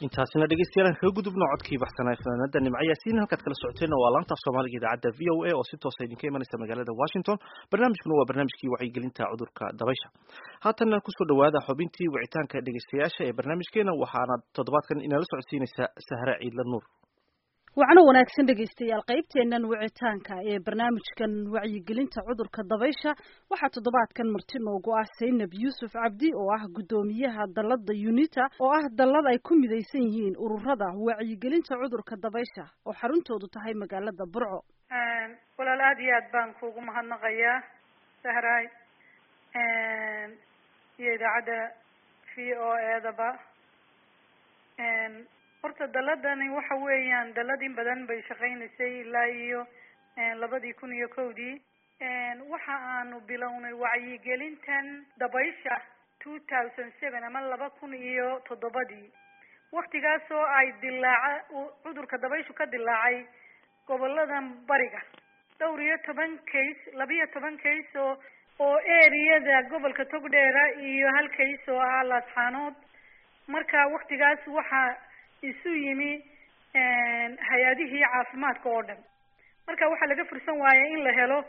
intaasina dhegeystayaal kaga gudubno codkii baxsanaa fanaanada Nimco Yaasiin halkaad kala socoteen waa laanta Soomaaliga idaacadda VOA oo si toos ah idinka imanaysa magaalada Washington barnaamijkuna waa barnaamijkii wacyigelinta cudurka dabaysha haatan ku soo dhawaada xubintii wicitaanka dhegeystayaasha ee barnaamijkeena waxaana toddobaadkan inala socodsiinaysa Sahra Ciidla Nuur waxaana wanaagsan dhegeystayaal qaybteenan wicitaanka ee barnaamijkan wacyigelinta cudurka dabaysha waxaa toddobaadkan marti noogu ah Saynab Yuusuf Cabdi oo ah gudoomiyaha dalada UNITA oo ah dalad ay ku midaysan yihiin ururada wacyigelinta cudurka dabaysha oo xaruntoodu tahay magaalada Burco. walaal aad iyo aad baan kuugu mahadnaqayaa Sahray iyo idaacadda VOA-daba horta daladani waxa weeyaan dalad in badan bay shaqaynaysay ilaa iyo 2001 waxa aanu bilownay wacyigelintan dabaysha 2007 ama 2007 waqtigaas oo ay cudurka dabayshu ka dilaacay goboladan bariga dhowr iyo 10 case 12 case oo areada gobolka Togdheera iyo hal case oo ah Laascaanood marka waqtigaas waxa isu yimi hay-adihii caafimaadka oo dhan marka waxaa laga fursan waayay in la helo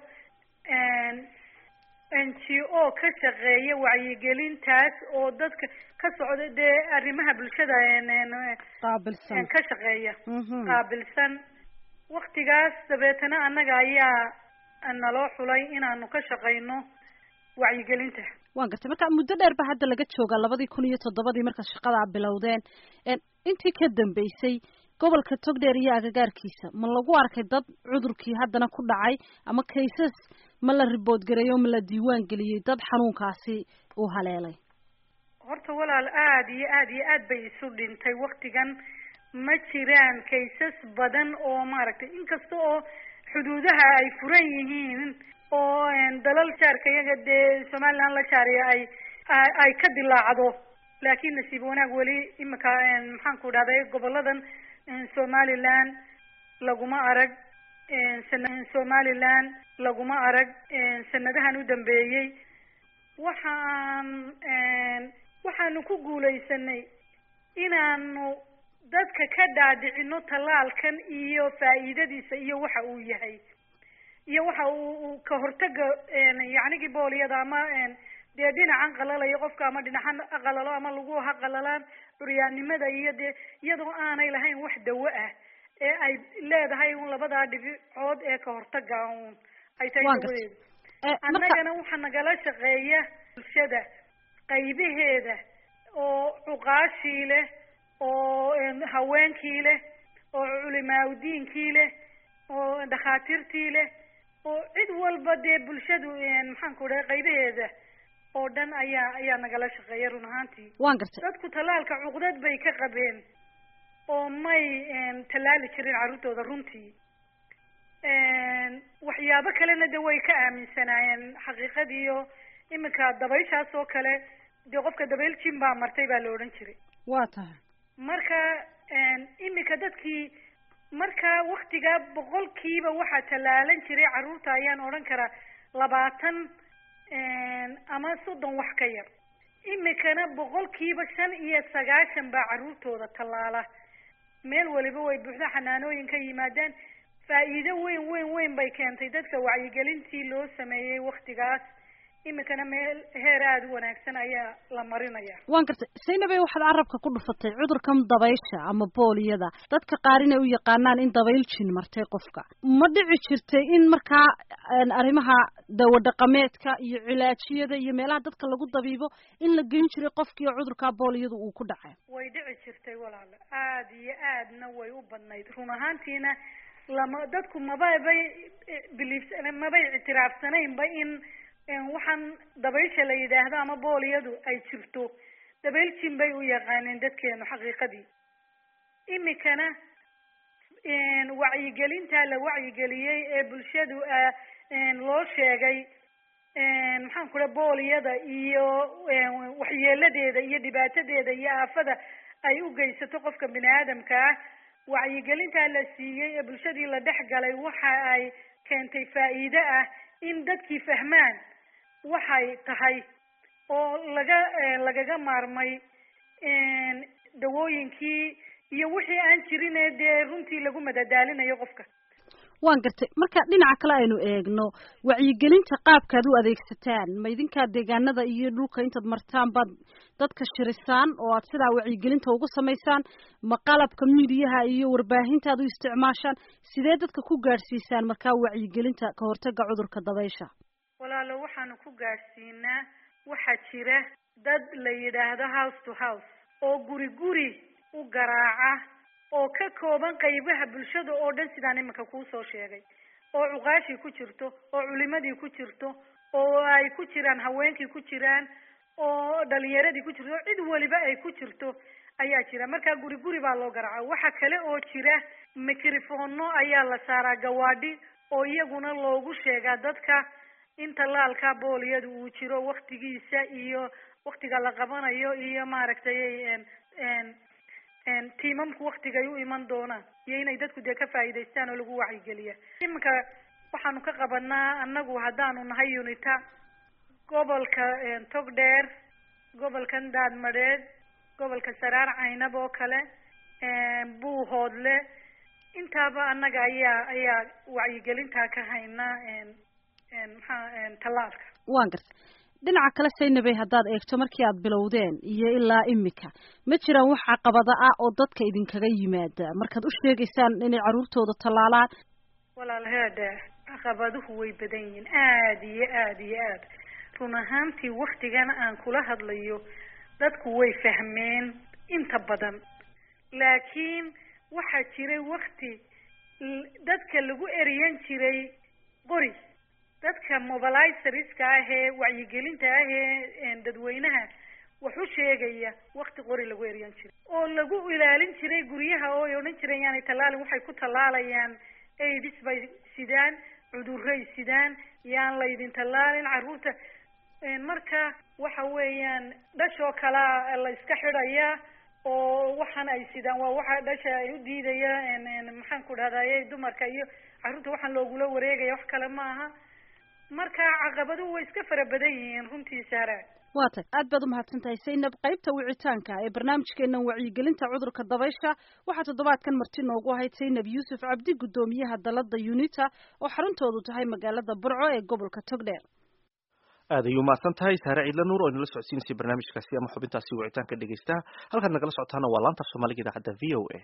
NGO ka shaqeeya wacyigelintaas oo dadka ka socda dee arrimaha bulshada qaabilsan ka shaqeeya qaabilsan waqtigaas dabeetana annaga ayaa naloo xulay inaanu ka shaqeyno wacyigelinta waan gartay marka muddo dheer ba hadda laga joogaa 2007 marka shaqada bilowdeen intii ka dambeysay gobolka Togdheer iyo agagaarkiisa ma lagu arkay dad cudurkii haddana ku dhacay ama cases ma la report gareeyo ma la diiwaan geliyay dad xanuunkaasi uu haleelay horta walaal aad iyo aad bay isu dhintay waqtigan ma jiraan cases badan oo maaragtay inkasta oo xuduudaha ay furan yihiin oo dalal shaarka iyaga dee Somaliland la shaariya ay ka dilaacdo laakiin nasiib wanaag wali imika maxaan ku dhahday goboladan Somaliland laguma arag sanadahan u dambeeyay waxaanu ku guuleysanay inaanu dadka ka dhaadhicino talaalkan iyo faa'iidadiisa iyo waxa uu yahay iyo waxa uu ka hortaga yacnigi booliyada ama dee dhinacan qalalaya qofka ama dhinacan qalalo ama lagu qalalaan curyaannimada iyo dee iyadoo aanay lahayn wax dawo ah ee ay leedahay un labada dhibicood ee ka hortaga un ay tahay dawadeeda annagana waxa nagala shaqeeya bulshada qaybaheeda oo cuqaashii leh oo haweenkii leh oo culimaadiinkii leh oo dhakhaatiirtii leh oo cid walba dee bulshadu maxaan ku dhahay qaybaheeda oo dhan ayaa nagala shaqeeya run ahaantii waan gartay dadku talaalka cuqdad bay ka qabeen oo may talaali jirin carruurtooda runtii waxyaabo kalena de way ka aaminsanaayeen xaqiiqadiiyo iminka dabayshaas oo kale dee qofka dabayl jin baa martay baa la odhan jiray waa tahay marka iminka dadkii marka waktiga 100% waxaa talaalan jiray carruurta ayaan odhan karaa 20 ama 30 wax ka yar imikana 95% baa carruurtooda talaala meel waliba way buuxda xanaanooyin ka yimaadaan faa'iido weyn bay keentay dadka wacyigelintii loo sameeyay waktigaas imikana meel heer aad u wanaagsan ayaa la marinaya waan gartay Saynabay waxaad carabka ku dhufatay cudurkan dabaysha ama booliyada dadka qaar inay u yaqaanaan in dabayl jin martay qofka ma dhici jirtay in markaa arrimaha dawo dhaqameedka iyo cilaajiyada iyo meelaha dadka lagu dabiibo in la geyn jiray qofkii cudurka booliyada uu ku dhacay way dhici jirtay walaal aad iyo aadna way u badnayd run ahaantiina dadku mabay ictiraafsanaynba in waxaan dabaysha la yidhaahdo ama booliyadu ay jirto dabayl jin bay u yaqaaneen dadkeenu xaqiiqadii imikana wacyigelinta la wacyigeliyey ee bulshadu loo sheegay maxaan ku dhahay booliyada iyo waxyeeladeeda iyo dhibaatadeeda iyo aafada ay u geysato qofka bini aadamka ah wacyigelinta la siiyey ee bulshadii la dhex galay waxa ay keentay faa'iido ah in dadkii fahmaan waxay tahay oo lagaga maarmay dawooyinkii iyo wixii aan jirin dee runtii lagu madadaalinayo qofka. waan gartay. marka dhinaca kale aynu eegno wacyigelinta qaabkaad u adeegsataan ma idinkaa deegaanada iyo dhulka intaad martaan baad dadka shirisaan oo aad sidaa wacyigelinta ugu samaysaan, ma qalabka miidiyaha iyo warbaahinta aad u isticmaashaan, sidee dadka ku gaadhsiisaan markaa wacyigelinta ka hortagga cudurka dabaysha? walaalo waxaanu ku gaadhsiinaa, waxaa jira dad la yidhaahdo house to house oo guri guri u garaaca oo ka kooban qaybaha bulshada oo dhan sidaan iminka kuu soo sheegay, oo cuqaashii ku jirto, oo culimadii ku jirto, oo ay ku jiraan haweenkii ku jiraan, oo dhalinyaradii ku jirto, cid waliba ay ku jirto ayaa jira. markaa guri guri baa loo garaaca. waxa kale oo jira microfono ayaa la saaraa gawaadhi oo iyaguna loogu sheegaa dadka in tallaalka booliyada uu jiro, waktigiisa iyo waktiga la qabanayo iyo maaragtay tiimamku waktigay u iman doonaan iyo inay dadku dee ka faa'iidaystaan oo lagu wacyigeliya. iminka waxaanu ka qabanaa anagu haddaanu nahay UNITA gobolka Togdheer, gobolkan Daadmareed, gobolka Saraar Caynab oo kale, Buuhoodle, intaaba annaga ayaa wacyigelintaa ka haynaa tallaalka. waan gartay. dhinaca kale Saynabay haddaad eegto markii aad bilowdeen iyo ilaa imika ma jiraan wax caqabada ah oo dadka idinkaga yimaada markaad u sheegaysaan inay carruurtooda tallaalaan? walaalaheeda caqabaduhu way badan yihiin, aada iyo aada iyo aad. run ahaantii waktigan aan kula hadlayo dadku way fahmeen inta badan, laakiin waxaa jiray wakti dadka lagu eriyan jiray qori. dadka mobilizerska ahee wacyigelinta ahee dadweynaha wuxuu sheegaya wakti qori lagu eriyan jiray oo lagu ilaalin jiray guryaha oo ay odhan jireen yaanay tallaalin, waxay ku tallaalayaan AIDS bay sidaan, cudurray sidaan, yaan laydin tallaalin carruurta. marka waxa weeyaan dhashoo kalaa la iska xidhaya oo waxaan ay sidaan waa waxa dhasha ay u diidaya maxaan ku dhahdaye dumarka iyo carruurta waxaan loogula wareegaya, wax kale maaha. marka caqabaduhu way iska fara badan yihiin runtii Sahra. waa tay aad baad u mahadsantahay Saynab. qaybta wicitaanka ee barnaamijkeena wacyigelinta cudurka dabaysha waxaa toddobaadkan marti noogu ahayd Saynab Yuusuf Cabdi, gudoomiyaha dalada UNITA oo xaruntoodu tahay magaalada Burco ee gobolka Togdheer. aad ayuu mahadsan tahay Sahra Ciidla Nuur oo inala socodsiinaysa barnaamijkaasi ama xubintaasi wicitaanka dhegeystaha. halkaad nagala socotaana waa laanta Soomaaliga idaacadda VOA.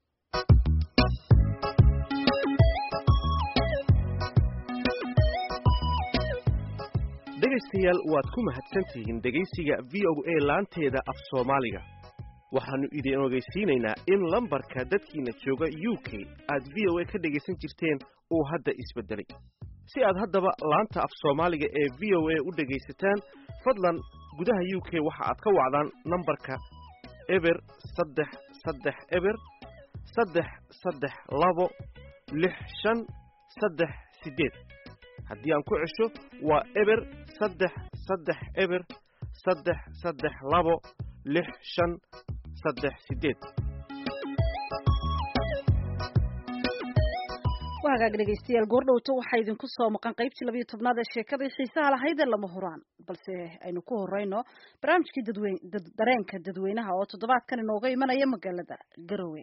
dhegaystayaal waad ku mahadsantihiin dhegaysiga VOA laanteeda af Soomaaliga. waxaanu idin ogeysiinaynaa in lambarka dadkiina jooga UK aad VOA ka dhegaysan jirteen uu hadda isbedelay. si aad haddaba laanta af Soomaaliga ee VOA u dhegaysataan, fadlan gudaha UK waxa aad ka wacdaan nambarka eber 3 eber 332 6538. haddii aan ku cesho waa eber 3 eber 332 6538. wahagaag dhegaystayaal goordhowto waxaa idinku soo maqan qaybtii 12aad ee sheekadii xiisaha lahayd ee lama huraan, balse aynu ku horeyno barnaamijkii dareenka dadweynaha oo toddobaadkan inooga imanaya magaalada Garowe.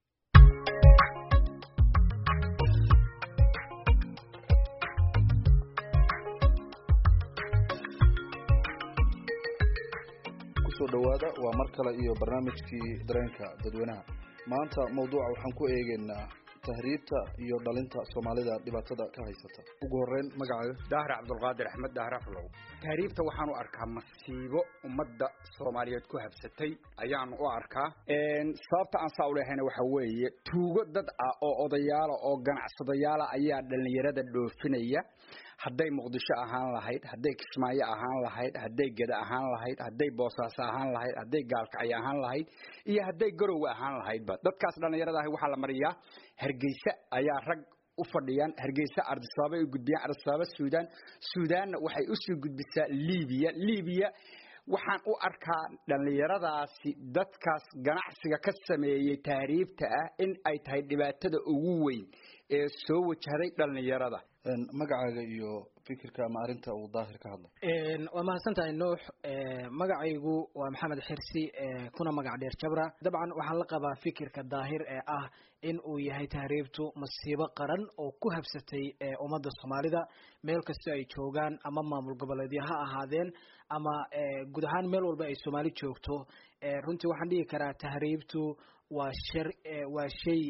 kusoo dhawaada waa mar kale iyo barnaamijkii dareenka dadweynaha. maanta mawduuca waxaan ku eegaynaa tahriibta iyo dhalinta Soomaalida dhibaatada ka haysata. ugu horeyn magacaaga? Daahir Cabdulqaadir Axmed Daahir Aflow. tahriibta waxaan u arkaa masiibo ummadda Soomaaliyeed ku habsatay ayaan u arkaa. sababta aan saa u leehayna waxa weeye tuugo dad ah oo odayaal oo ganacsadayaal ayaa dhalinyarada dhoofinaya. hadday Muqdisho ahaan lahayd, hadday Kismaayo ahaan lahayd, hadday Gada ahaan lahayd, hadday Boosaaso ahaan lahayd, hadday Gaalkacyo ahaan lahayd iyo hadday Garowe ahaan lahaydba dadkaas dhalinyarada ah waxa la mariyaa Hargeysa ayaa rag u fadhiyaan. Hargeysa Addis Ababa ay gudbiyaan, Addis Ababa Suudaan waxay u sii gudbisaa Liibiya. waxaan u arkaa dhalinyaradaasi dadkaas ganacsiga ka sameeyay tahriibta ah in ay tahay dhibaatada ugu weyn ee soo wajahday dhalinyarada. magacaaga iyo fikirka ama arinta uu daahir ka hadlay waa mahadsantahay nuux magacaygu waa maxamed xirsi kuna magac dheer jabra dabcan waxaan la qabaa fikirka daahir ee ah in uu yahay tahriibtu masiibo qaran oo ku habsatay ummadda Soomaalida meel kasta ay joogaan ama maamul goboleedyo ha ahaadeen ama guud ahaan meel walba ay Soomaali joogto runtii waxaan dhihi karaa tahriibtu waa shay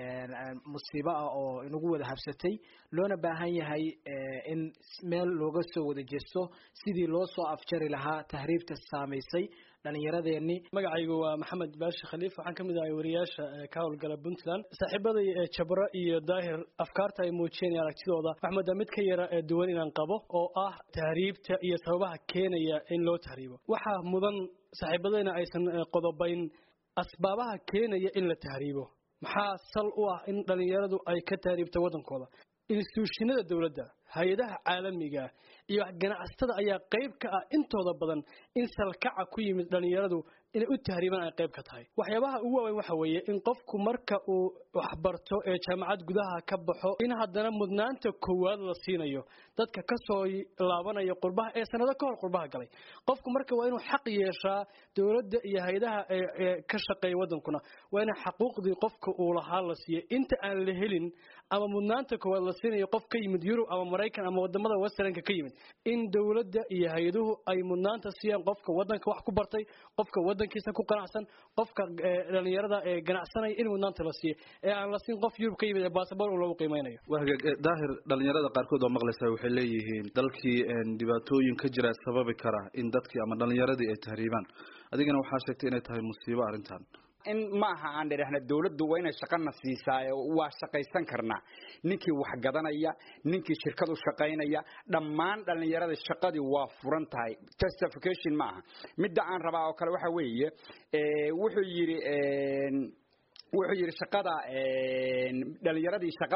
musiibo ah oo inagu wada habsatay loona baahan yahay in meel looga soo wada jeesto sidii loo soo afjari lahaa tahriibta saameysay dhalinyaradeenni magacaygu waa maxamed baashi khaliif waxaan ka mid ahay wariyaasha ka howlgala Puntland saaxiibaday Jabra iyo Daahir afkaarta ay muujiyeen aragtidooda waxmada mid ka yara duwan inaan qabo oo ah tahriibta iyo sababaha keenaya in loo tahriibo waxa mudan saaxiibadayna aysan qodobayn asbaabaha keenaya in la tahriibo maxaa sal u ah in dhalinyaradu ay ka tahriibto wadankooda institutionada dawladda hay'adaha caalamiga iyo ganacsatada ayaa qayb ka ah intooda badan in salkaca ku yimid dhalinyaradu inay u tahriibaan ay qayb ka tahay waxyaabaha ugu weyn waxa weeye in qofku marka uu wax barto ee jaamacad gudaha ka baxo in haddana mudnaanta koowaad la siinayo dadka ka soo laabanaya qurbaha ee sanado ka hor qurbaha galay qofku marka waa inuu xaq yeeshaa dawladda iyo hay'adaha ka shaqeeya wadankuna waa in xuquuqdii qofka uu lahaa la siiyo inta aan la helin ama mudnaanta koowaad la siinayo qof ka yimid Yurub ama Mareykan ama wadamada Westernka ka yimid in dawladda iyo hay'aduhu ay mudnaanta siiyaan qofka wadanka wax ku bartay qofka wadankiisa ku qanacsan qofka dhalinyarada ee ganacsanay in mudnaanta la siiyo ee aan la siin qof Yurub ka yimid ee passport uu lagu qiimeynayo daahir dhalinyarada qaarkood oo maqlaysa waxay leeyihiin dalkii dhibaatooyin ka jira sababi kara in dadkii ama dhalinyaradii ay tahriibaan adigana waxaa sheegtay inay tahay musiibo arintan in ma aha aan dhirahna dawladdu waa inay shaqana siisaa waa shaqaysan karnaa ninkii wax gadanaya ninkii shirkad u shaqaynaya dhammaan dhalinyarada shaqadii waa furan tahay justification ma aha midda aan rabaa oo kale waxa weeye wuxuu yiri shaqada dhalinyaradii shaqa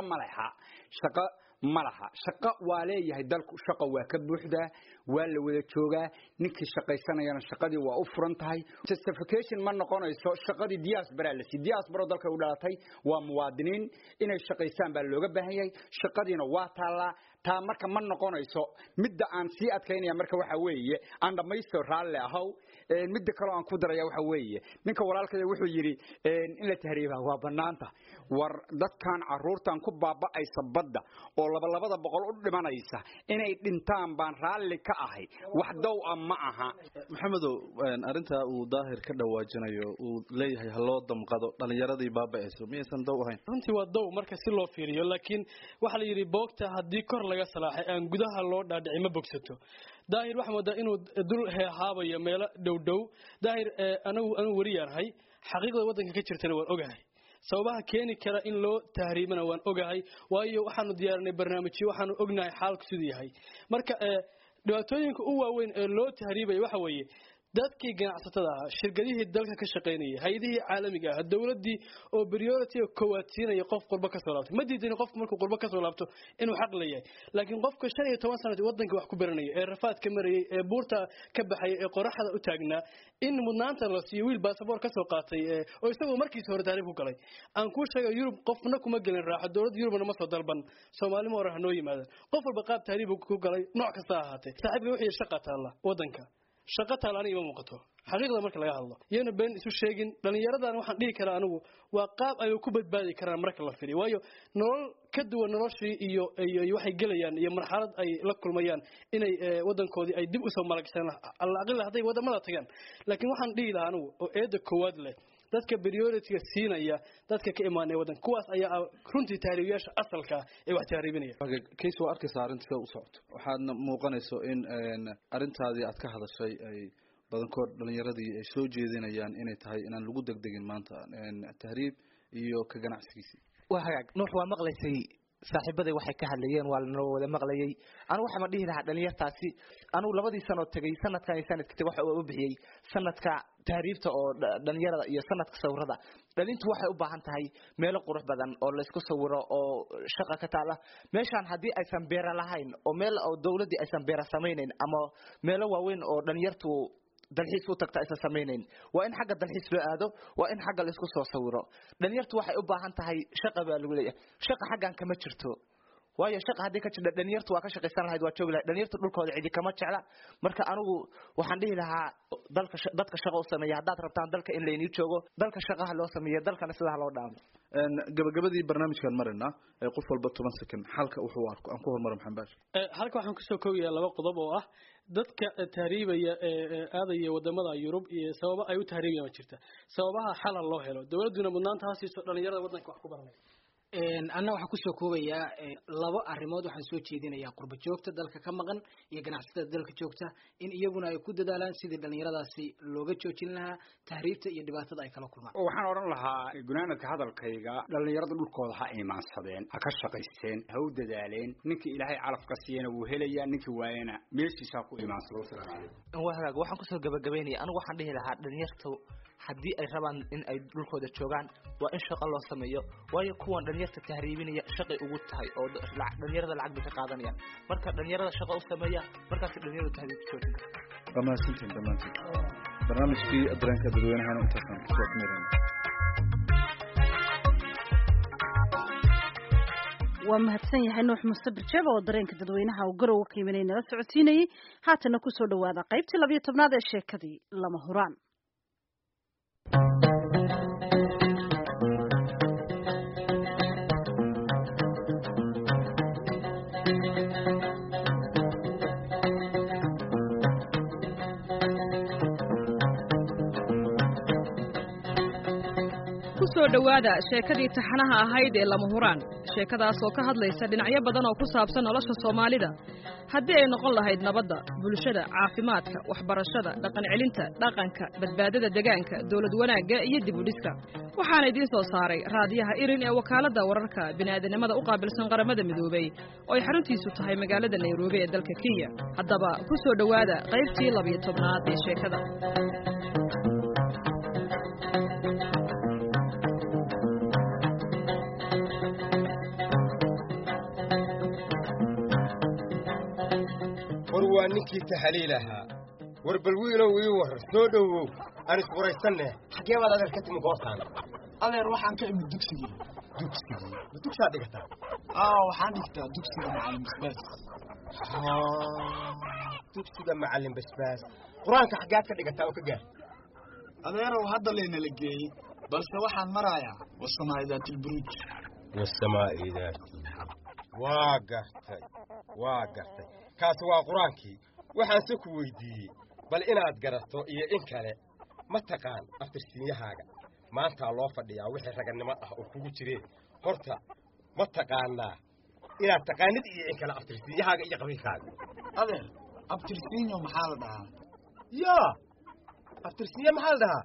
malaha shaqo waa leeyahay dalku shaqo waa ka buuxdaa waa la wada joogaa ninkii shaqaysanayana shaqadii waa u furan tahay justification ma noqonayso shaqadii diaspora dalka u dhalatay waa muwaadiniin inay shaqaystaan baa looga baahan yahay shaqadiina waa taallaa taa marka ma noqonayso midda aan sii adkaynaya marka waxa weeye aan dhamaysto raalle ahow midda kale aan ku daraya waxa weeye ninka walaalkay wuxuu yiri in la tahriiba waa banaanta war dadkan caruurtan ku baaba'aysa badda oo labada boqol u dhimanaysa inay dhintaan baan raalli ka ahay wax dow ma aha maxamedow arinta uu daahir ka dhawaajinayo uu leeyahay haloo damqado dhalinyaradii baaba'ayso miyaysan dow ahayn runtii waa dow marka si loo fiiriyo laakiin waxa la yiri boogta hadii kor laga salaaxay aan gudaha loo dhaadhicin ma bogsato daahir waxa moodaa inuu dul heehaabayo meel dhow daahir anagu wariyanahay xaqiiqada wadanka ka jirtana waan ogahay sababaha keeni kara in loo tahriibana waan ogahay waayo waxaanu diyaarinay barnaamijyo waxaanu ognahay xaalku siduu yahay marka dhibaatooyinka u waaweyn ee loo tahriibay waxa weeye dadkii ganacsatada ah shirkadihii dalka ka shaqeynayay hay'adihii caalamiga ah dawladii oo priority koowaad siinaya qof qurba ka soo laabtay ma diidin qofku markuu qurba ka soo laabto inuu xaq leeyahay laakiin qofka 15 sano wadanka wax ku baranayay ee rafaad ka marayay ee buurta ka baxay ee qoraxda u taagnaa in mudnaanta la siiyo wiil passport ka soo qaatay oo isagoo markiis hore taariikh ku galay aan ku sheegay Yurub qofna kuma gelin raaxo dawladda Yurubna ma soo dalban Soomaaliya ma noo yimaadaan qof walba qaab taariikh ku galay nooc kasta ahaatay saaxiibka wixii shaqo taala wadanka shaqo taalaani ma muuqato xaqiiqda marka laga hadlo iyana been isu sheegin dhalinyaradan waxaan dhigi karaa anigu waa qaab ay ku badbaadi karaan marka la fiiriyo waayo nolol ka duwan noloshii iyo waxay galayaan iyo marxalad ay la kulmayaan inay wadankoodii ay dib u soo malagsaan alla aqal haday wadamada tagaan laakiin waxaan dhigi lahaa anigu oo eeda koowaad leh dadka priority siinaya dadka ka imaanay wadan kuwaas ayaa runtii taariikhyaasha asalka ee wax taariibinaya case waa arkaysa arinta u socoto waxaadna muuqanayso in arintaadii aad ka hadashay ay badankood dhalinyaradii ay soo jeedinayaan inay tahay inaan lagu degdegin maanta tahriib iyo ka ganacsigiisa waa hagaag nuux waa maqlaysay saaxiibaday waxay ka hadlayeen waa la wada maqlayay anigu waxa ma dhihi lahaa dhalinyartaasi anigu 2 sano tagay sanadkan iyo sanadkii waxa uu bixiyay sanadka tahriibta oo dhalinyarada iyo sanadka sawirada dhalintu waxay u baahan tahay meel qurux badan oo la isku sawiro oo shaqo ka taala meeshan hadii aysan beera lahayn oo meel oo dawladii aysan beera sameeyeen ama meel waaweyn oo dhalinyartu dalxiis u tagta aysan sameeyeen waa in xagga dalxiis loo aado waa in xagga la isku soo sawiro dhalinyartu waxay u baahan tahay shaqo baa lagu leeyahay shaqo xaggan kama jirto waayo shaqa hadii ka jira dhalinyartu waa ka shaqaysan lahayd waa joogi lahayd dhalinyartu dhulkooda cidi kama jecla marka anigu waxaan dhihi lahaa dadka shaqo u sameeya haddaad rabtaan dalka in laynii joogo dalka shaqaha loo sameeyo dalkana sidaa loo dhaamo gabagabadii barnaamijkan marina qof walba 10 second halka wuxuu arko aan ku hormaro maxamed baash halka waxaan ku soo koobayaa laba qodob oo ah dadka tahriibaya aadaya wadamada Yurub iyo sababa ay u tahriibayaan jirta sababaha xalal loo helo dawladuna mudnaanta hasiiso dhalinyarada wadanka wax ku baranay anna waxaan ku soo koobayaa laba arrimood waxaan soo jeedinayaa qurba joogta dalka ka maqan iyo ganacsatada dalka joogta in iyaguna ay ku dadaalaan sidii dhalinyaradaasi looga joojin lahaa tahriibta iyo dhibaatada ay kala kulmaan waxaan oran lahaa gunaanadka hadalkayga dhalinyarada dhulkooda ha iimaansadeen ha ka shaqaysteen ha u dadaaleen ninkii ilaahay calaf ka siiyana wuu helayaa ninkii waayana meeshiisa ku iimaansado waxaan ku soo gabagabeynaya anigu waxaan dhihi lahaa dhalinyartu haddii ay rabaan in ay dhulkooda joogaan waa in shaqo loo sameeyo waayo kuwan dhalinyarta tahriibinaya shaqay ugu tahay oo dhalinyarada lacag bay ka qaadanayaan marka dhalinyarada shaqo u sameeya markaas dhalinyaradu tahriib joojin dhammaantiin barnaamijkii dareenka dadweynaha intaasaan kusoo xiriirnay waa mahadsan yahay Nuux Musabir Jeeb oo dareenka dadweynaha uu garow ka yimaanay nala socodsiinayay haatana ku soo dhawaada qaybtii 12aad ee sheekadii lama huraan soo dhawaada sheekadii taxanaha ahayd ee lama huraan sheekadaas oo ka hadlaysa dhinacyo badan oo ku saabsan nolosha Soomaalida haddii ay noqon lahayd nabadda bulshada caafimaadka waxbarashada dhaqan celinta dhaqanka badbaadada deegaanka dawlad wanaagga iyo dib u dhiska waxaan idin soo saaray raadiyaha Irin ee wakaalada wararka bini'aadanimada u qaabilsan qaramada midoobay oo ay xaruntiisu tahay magaalada Nairobi ee dalka Kenya haddaba ku soo dhawaada qaybtii 12aad ee sheekada waa ninkii tahaliilaha warbal wiilow ii war soo dhawow aan isqoraysanne xagee baad adeer ka timi goortaan adeer waxaan ka imid dugsiga dugsiga dhigataa waxaan dhigtaa dugsiga macallin basbaas dugsiga macallin basbaas quraanka xageed ka dhigataa oo ka gaar adeerow hadda leena la geeyay balse waxaan marayaa wasamaa'idatil buruj wasamaa'idatil waa gartay kaasi waa quraankii waxaan se ku weydiiyey bal inaad garato iyo in kale ma taqaan aftirsiinyahaaga maanta loo fadhiyaa wixii raganimo ah oo kugu jireen horta ma taqaanaa inaad taqaanid iyo in kale aftirsiinyahaaga iyo qabiilkaaga adeer aftirsiinyo maxaa la dhahaa yaa aftirsiinyo maxaa la dhahaa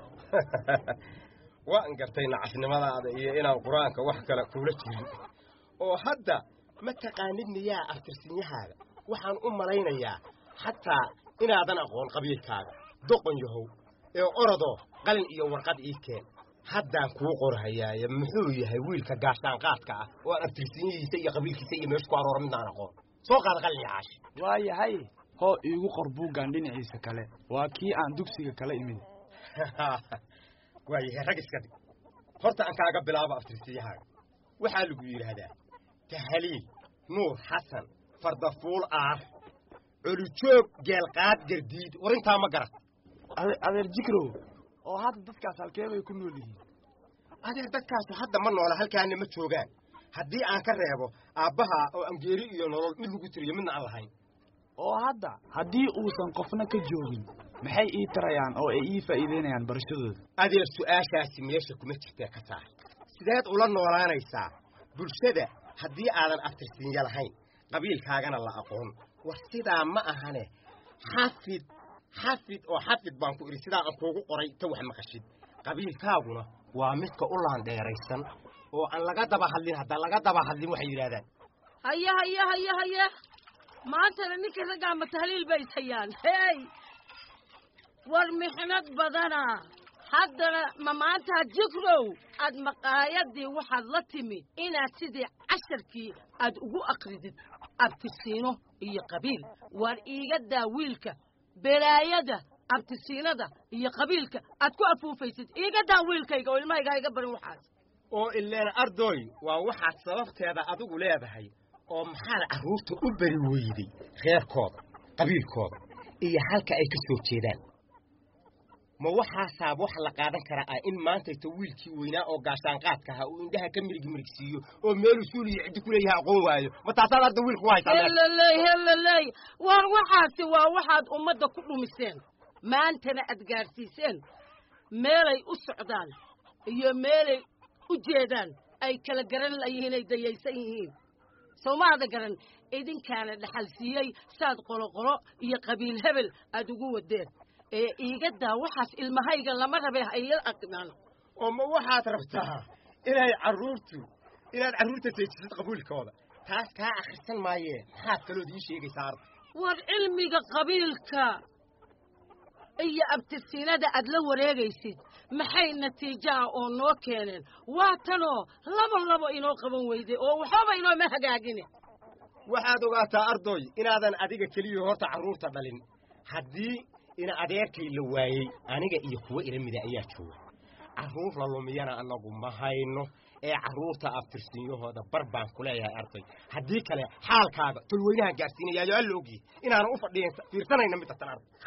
waan gartay nacasnimadaada iyo inaan quraanka wax kale kula jirin oo hadda ma taqaanid miyaa aftirsiinyahaaga waxaan u malaynayaa xataa inaadan aqoon qabiilkaaga doqon yahow ee orado qalin iyo warqad ii keen haddaan kuu qorhayaaye muxuu yahay wiilka gaashaan qaadka ah oo aan aftirsiinyihiisa iyo qabiilkiisa iyo meesha ku aroora midnaan aqoon soo qaada qalin iyo caashi waa yahay hoo iigu qor buuggaan dhinaciisa kale waa kii aan dugsiga kala imid waa yahay rag iska dhig horta aan kaaga bilaabo aftirsiinyahaaga waxaa lagu yidhaahdaa tahaliil nuur xasan fardafuul aar culujoog geelqaad gardiid warintaa ma garat adeer jikrow oo hadda dadkaas halkee bay ku nool yihiin adeer dadkaasu hadda ma noola halkaana ma joogaan haddii aan ka reebo aabbaha oo angeeri iyo nolol mid lagu tiriyo midna aan lahayn oo hadda haddii uusan qofna ka joogin maxay ii tarayaan oo ay ii faa'iideynayaan barashadooda adeer su'aashaasi meesha kuma jirtee ka saar sideed ula noolaanaysaa bulshada haddii aadan aftirsiinyo lahayn qabiilkaagana la aqoon war sidaa ma ahane xafid baan ku idhi sidaa aan kuugu qoray ta wax maqashid qabiilkaaguna waa midka u laandheeraysan oo aan laga daba hadlin haddaan laga daba hadlin waxay yidhahdaan haye maantana ninka raggaa ma tahliil bay ishayaan hey war mixnad badana haddana ma maanta jikrow aad maqaayadii waxaad la timid inaad sidii casharkii aad ugu aqridid abtisiino iyo qabiil war iiga daa wiilka belaayada abtisiinada iyo qabiilka aad ku afuufaysid iiga daa wiilkayga oo ilmahayga iga barin waxaas oo ileen ardoy waa waxaad sababteeda adigu leedahay oo maxaad carruurta u bari weyday reerkooda qabiilkooda iyo halka ay ka soo jeedaan ma waxaasaaba wax la qaadan karaa in maantayto wiilkii weynaa oo gaashaanqaadka ahaa uu indhaha ka mirigmirigsiiyo oo meel usuul iyo ciddi ku leeyahay aqoon waayo ma taasaad arda wiilku u haysaa hellaley war waxaasi waa waxaad ummadda ku dhumiseen maantana aad gaadhsiiseen meelay u socdaan iyo meelay u jeedaan ay kala garan layihiin ay dayaysan yihiin soomaada garan idinkaana dhaxal siiyey saad qoloqolo iyo qabiil hebel aad ugu wadeen ee iigadaa waxaas ilmahayga lama rabe hayla aqnaan oo ma waxaad rabtaa inaad carruurta teejisid qabiilkooda taas kaa akhrisan maayee maxaad kalood ii sheegaysaa arda war cilmiga qabiilka iyo abtirsiinada aad la wareegaysid maxay natiijaha oo noo keeneen waa tanoo labo inoo qaban weyday oo waxbaba inooma hagaagine waxaad ogaataa ardoy inaadan adiga keliya horta carruurta dhalin haddii ina adeerkay la waayey aniga iyo kuwa ila mida ayaa jooga carruur la lumiyana annagu ma hayno ee carruurta abtirsiinyahooda bar baan ku leeyahay arday haddii kale xaalkaaga tolweynaha gaarsiinayaayo alla ogyahay inaanan u fadhiyan fiirsanayna midda tan arday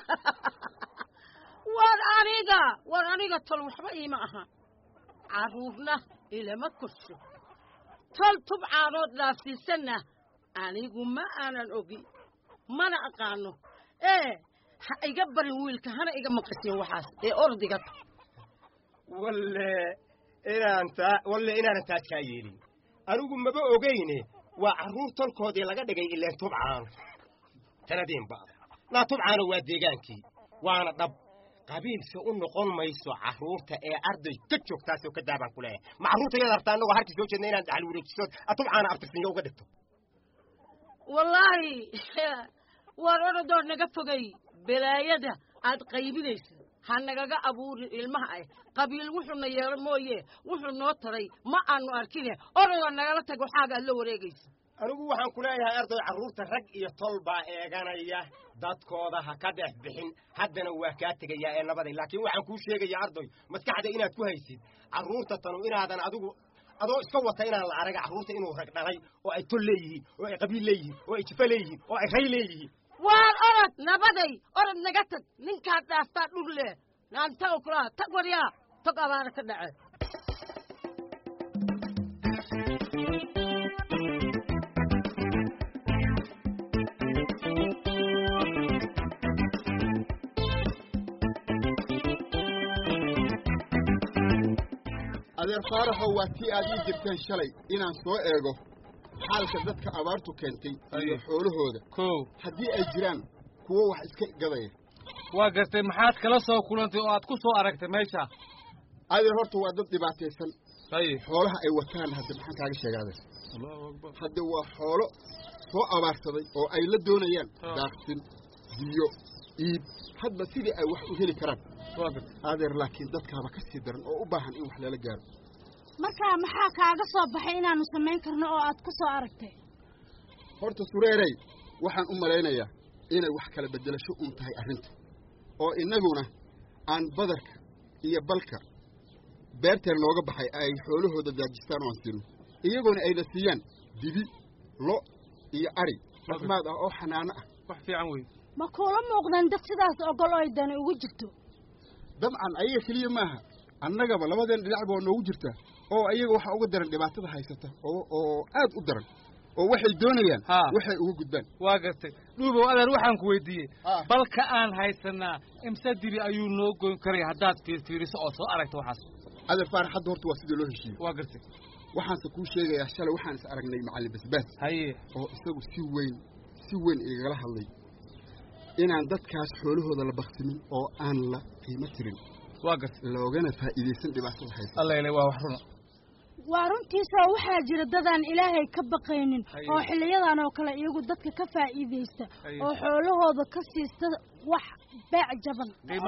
war aniga tol waxba iima aha carruurna ilama korsho tol tubcaanood dhaafsiisanna anigu ma aanan ogin mana aqaano ha iga barin wiilka hana iga maqashin waxaas ee ordiga walle inaanan taas kaa yeelin anigu maba ogayne waa carruur tolkoodii laga dhigay ileen tubcaano tanadiin ba'da naa tubcaano waa deegaankii waana dhab qabiilse u noqon mayso carruurta ee arday ka joogtaasoo ka daabaan ku leeyahay ma carruurta iyada hartaa annagoo harkii soo jeedna inaan dhaxal wareejisood tubcaana abtirsinya uga dhigto wallaahi war orodoo naga fogay balaayada aad qaybinaysa ha nagaga abuurin ilmaha ah qabiil wuxuuna yeelo mooye wuxuu noo taray ma aanu arkine orodoo nagala tag waxaaga aad la wareegaysa anigu waxaan ku leeyahay arday carruurta rag iyo tol baa eeganaya dadkooda ha ka dhex bixin haddana waa kaa tegayaa ee nabaday laakiin waxaan kuu sheegayaa arday maskaxda inaad ku haysid carruurta tanu inaadan adigu adoo iska wata inaan la araga carruurta inuu rag dhalay oo ay tol leeyihiin oo ay qabiil leeyihiin oo ay jifa leeyihiin oo ay ray leeyihiin waar orod nabaday orod naga tag ninkaad dhaaftaa dhul leh naantaga kulaha tag waryaa tog abaana ka dhace adeer faaraxow waa tii aad ii jirteen shalay inaan soo eego xaalka dadka abaartu keentay iyo xoolahooda haddii ay jiraan kuwo wax iska gadaya waa gartay maxaad kala soo kulantay oo aad ku soo aragtay meesha adeer horta waa dad dhibaataysan xoolaha ay wataan hadda maxaan kaaga sheega adeer hadda waa xoolo soo abaarsaday oo ay la doonayaan daaqsin biyo iib hadba sidii ay wax u heli karaan adeer laakiin dadkaaba ka sii daran oo u baahan in wax lala gaaro markaa maxaa kaaga soo baxay inaanu samayn karno oo aad ku soo aragtay horta sureerey waxaan u malaynayaa inay wax kala beddelasho un tahay arrinta oo innaguna aan badarka iyo balka beerteen looga baxay ay xoolahooda daajistaan oo aan siino iyagoona ayna siiyaan dibi lo iyo ari dhaqmaad ah oo xanaano ah wax fiican wey ma kuula muuqdaan dad sidaas ogol oo ay dani ugu jirto dabcan ayaga keliya maaha annagaba labadeen dhinac baa noogu jirta oo ayaga waxaa uga daran dhibaatada haysata oo aad u daran oo waxay doonayaan waxay uga gudbaan waa gartay dhuubow adeer waxaan ku weydiiyey balka aan haysanaa imse dibi ayuu noo goyn karaya haddaad fiiriso oo soo aragta waxaas adeer faarax hadda horta waa sidii loo heshiiyey waa gartay waxaanse kuu sheegayaa shalay waxaan is aragnay macallin basbaas oo isagu si weyn igala hadlay inaan dadkaas xoolahooda la baktimin oo aan la qiimo tirin waa gartay loogana faa'iidaysan dhibaatada haysa allayle waa wax runa waa runtiisoo waxaa jira dadaan ilaahay ka baqaynin oo xiliyadan oo kale iyagu dadka ka faa'iidaysta oo xoolahooda ka siista wax beec jaban qiimo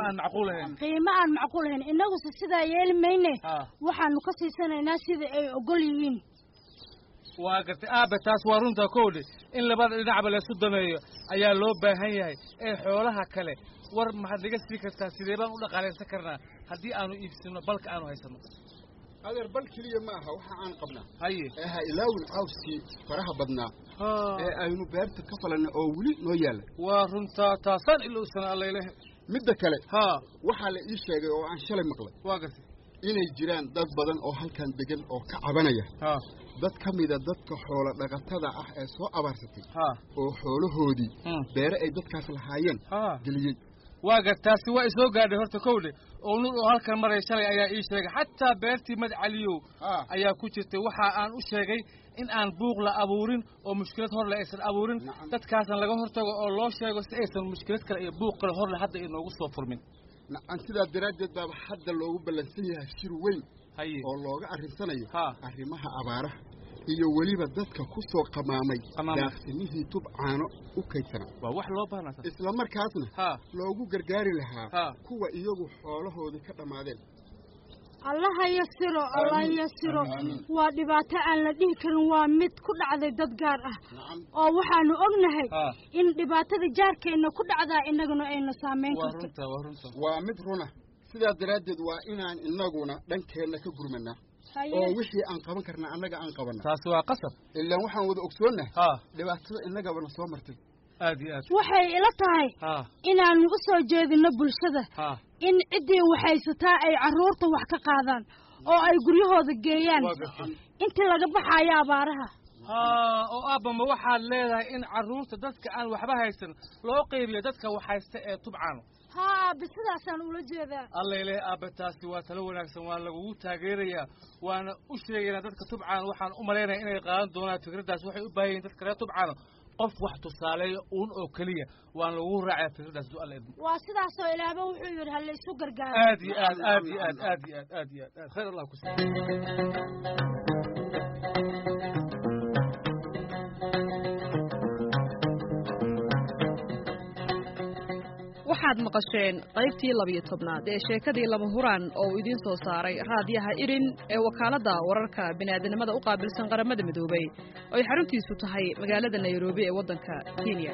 aan macquul ahayn innaguse sidaa yeeli mayne waxaanu ka siisanaynaa sida ay ogol yihiin waa gartay aabe taas waa runtaa kowdhe in labada dhinacba laysu dameeyo ayaa loo baahan yahay ee xoolaha kale war maxaad naga sii kartaa sidee baan u dhaqaalaysan karnaa haddii aanu iibsino balka aanu haysano adeer bal keliya ma aha waxa aan qabnaa haye ha ilaawin cawskii faraha badnaa ee aynu beerta ka falanay oo weli noo yaalla waa runtaa taasaan ilowsana allailehe midda kale waxaa la ii sheegay oo aan shalay maqlay waa gartay inay jiraan dad badan oo halkan degan oo ka cabanaya dad ka mida dadka xoolo dhaqatada ah ee soo abaarsatay oo xoolahoodii beere ay dadkaas lahaayeen geliyey waa gartaasi waa isoo gaadhay horta kowdhe oo nur oo halkan maray shalay ayaa ii sheegay xataa beertii madcaliyow ayaa ku jirtay waxa aan u sheegay in aan buuq la abuurin oo mushkilad horle aysan abuurin dadkaasna laga hortago oo loo sheego si aysan mushkilad kale iyo buuq kale horle hadda inoogu soo furmin nacam sidaa daraaddeed baaba hadda loogu ballansan yahay shir weyn oo looga arrinsanayo arrimaha abaaraha iyo weliba dadka ku soo qamaamay daaqsimihii tubcaano u kaydsanaa waa wax loo baahnaa isla markaasna loogu gargaari lahaa kuwa iyagu xoolahoodii ka dhammaadeen allaha yasiro allah yasiro waa dhibaato aan la dhihi karin waa mid ku dhacday dad gaar ah oo waxaanu ognahay in dhibaatada jaarkeenna ku dhacdaa innaguna ayna saamayn karto waa mid runa sidaa daraaddeed waa inaan innaguna dhankeenna ka gurmanaa oo wixii aan qaban karnaa annaga aan qabanna taasi waa qasab ilaan waxaan wada ogsoonnahay dhibaatada innagabana soo martay aad iyo aad waxay ila tahay inaan u soo jeedino bulshada in ciddii waxaysataa ay carruurta wax ka qaadaan oo ay guryahooda geeyaan intii laga baxaayo abaaraha oo aabama waxaad leedahay in carruurta dadka aan waxba haysan loo qaybiyo dadka wax haysta ee tubcaano sidaasaan ula jeedaa allayle aabba taasi waa talo wanaagsan waa lagugu taageerayaa waana u sheegaynaa dadka tubcaano waxaan u malaynaya inay qaadan doonaan fikraddaas waxay u baahan yihin dadka reer tubcaano qof wax tusaaleeyo uun oo keliya waan lagu raacaya fikraddaas du alla idmo waa sidaasoo ilaaba wuxuu yidhi ha la isu gargaaro aad iyo aad aad iyo aad aad iyo aad aad iyo aad khayr allah ku waxaad maqasheen qaybtii 12aad ee sheekadii lama huraan oo uu idiin soo saaray raadiyaha irin ee wakaaladda wararka bini'aadanimada u qaabilsan qaramada midoobay oo ay xaruntiisu tahay magaalada Nairobi ee waddanka Kenya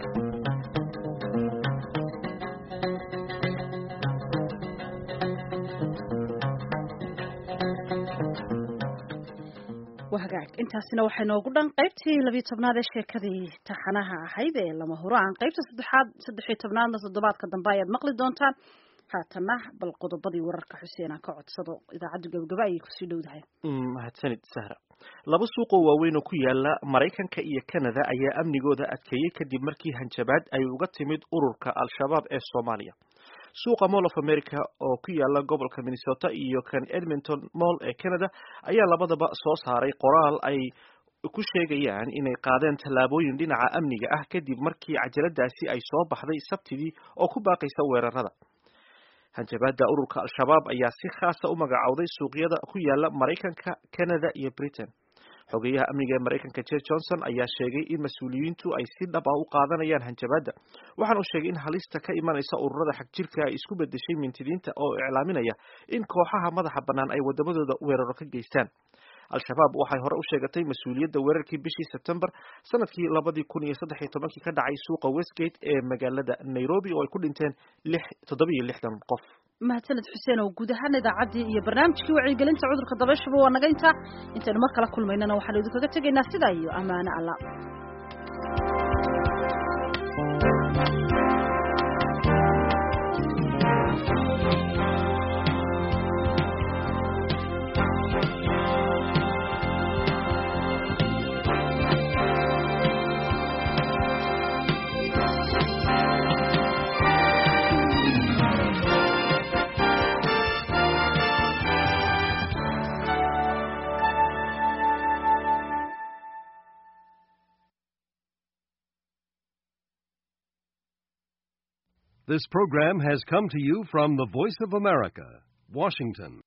wahagaag intaasina waxay noogu dhan qaybtii 12aad ee sheekadii taxanaha ahayd ee lama huraan qaybta 13aadna toddobaadka dambe ayaad maqli doontaan haatana bal qodobadii wararka Xuseen aan ka codsado idaacadda gabagaba ay ku sii dhowdahay mahadsanid Sahra laba suuq oo waaweyn oo ku yaala Mareykanka iyo Canada ayaa amnigooda adkeeyay kadib markii hanjabaad ay uga timid ururka Al-Shabaab ee Soomaaliya suuqa Mall of America oo ku yaala gobolka Minnesota iyo kan Edmonton Mall ee Canada ayaa labadaba soo saaray qoraal ay ku sheegayaan inay qaadeen tallaabooyin dhinaca amniga ah kadib markii cajaladaasi ay soo baxday Sabtidii oo ku baaqaysa weerarada hanjabaadda ururka Al-Shabaab ayaa si khaas ah u magacowday suuqyada ku yaala Mareykanka, Canada iyo Britain xogayaha amniga ee Mareykanka Jesse Johnson ayaa sheegay in mas'uuliyiintu ay si dhab ah u qaadanayaan hanjabaadda waxaana uu sheegay in halista ka imanaysa ururada xagjirka ay isku bedeshay mintidiinta oo iclaaminaya in kooxaha madaxa bannaan ay wadamadooda weeraro ka geystaan Al-Shabaab waxay hore u sheegatay mas'uuliyadda weerarkii bishii September sanadkii 2013 ka dhacay suuqa Westgate ee magaalada Nairobi oo ay ku dhinteen 67 qof mahadsanid Xuseen oo guud ahaan idaacaddii iyo barnaamijkii wacyigelinta cudurka dabayshuba waa naga intaanu mar kale kulmaynana waxaan idinkaga tegaynaa sidaa iyo ammaano Allah This program has come to you from the Voice of America, Washington.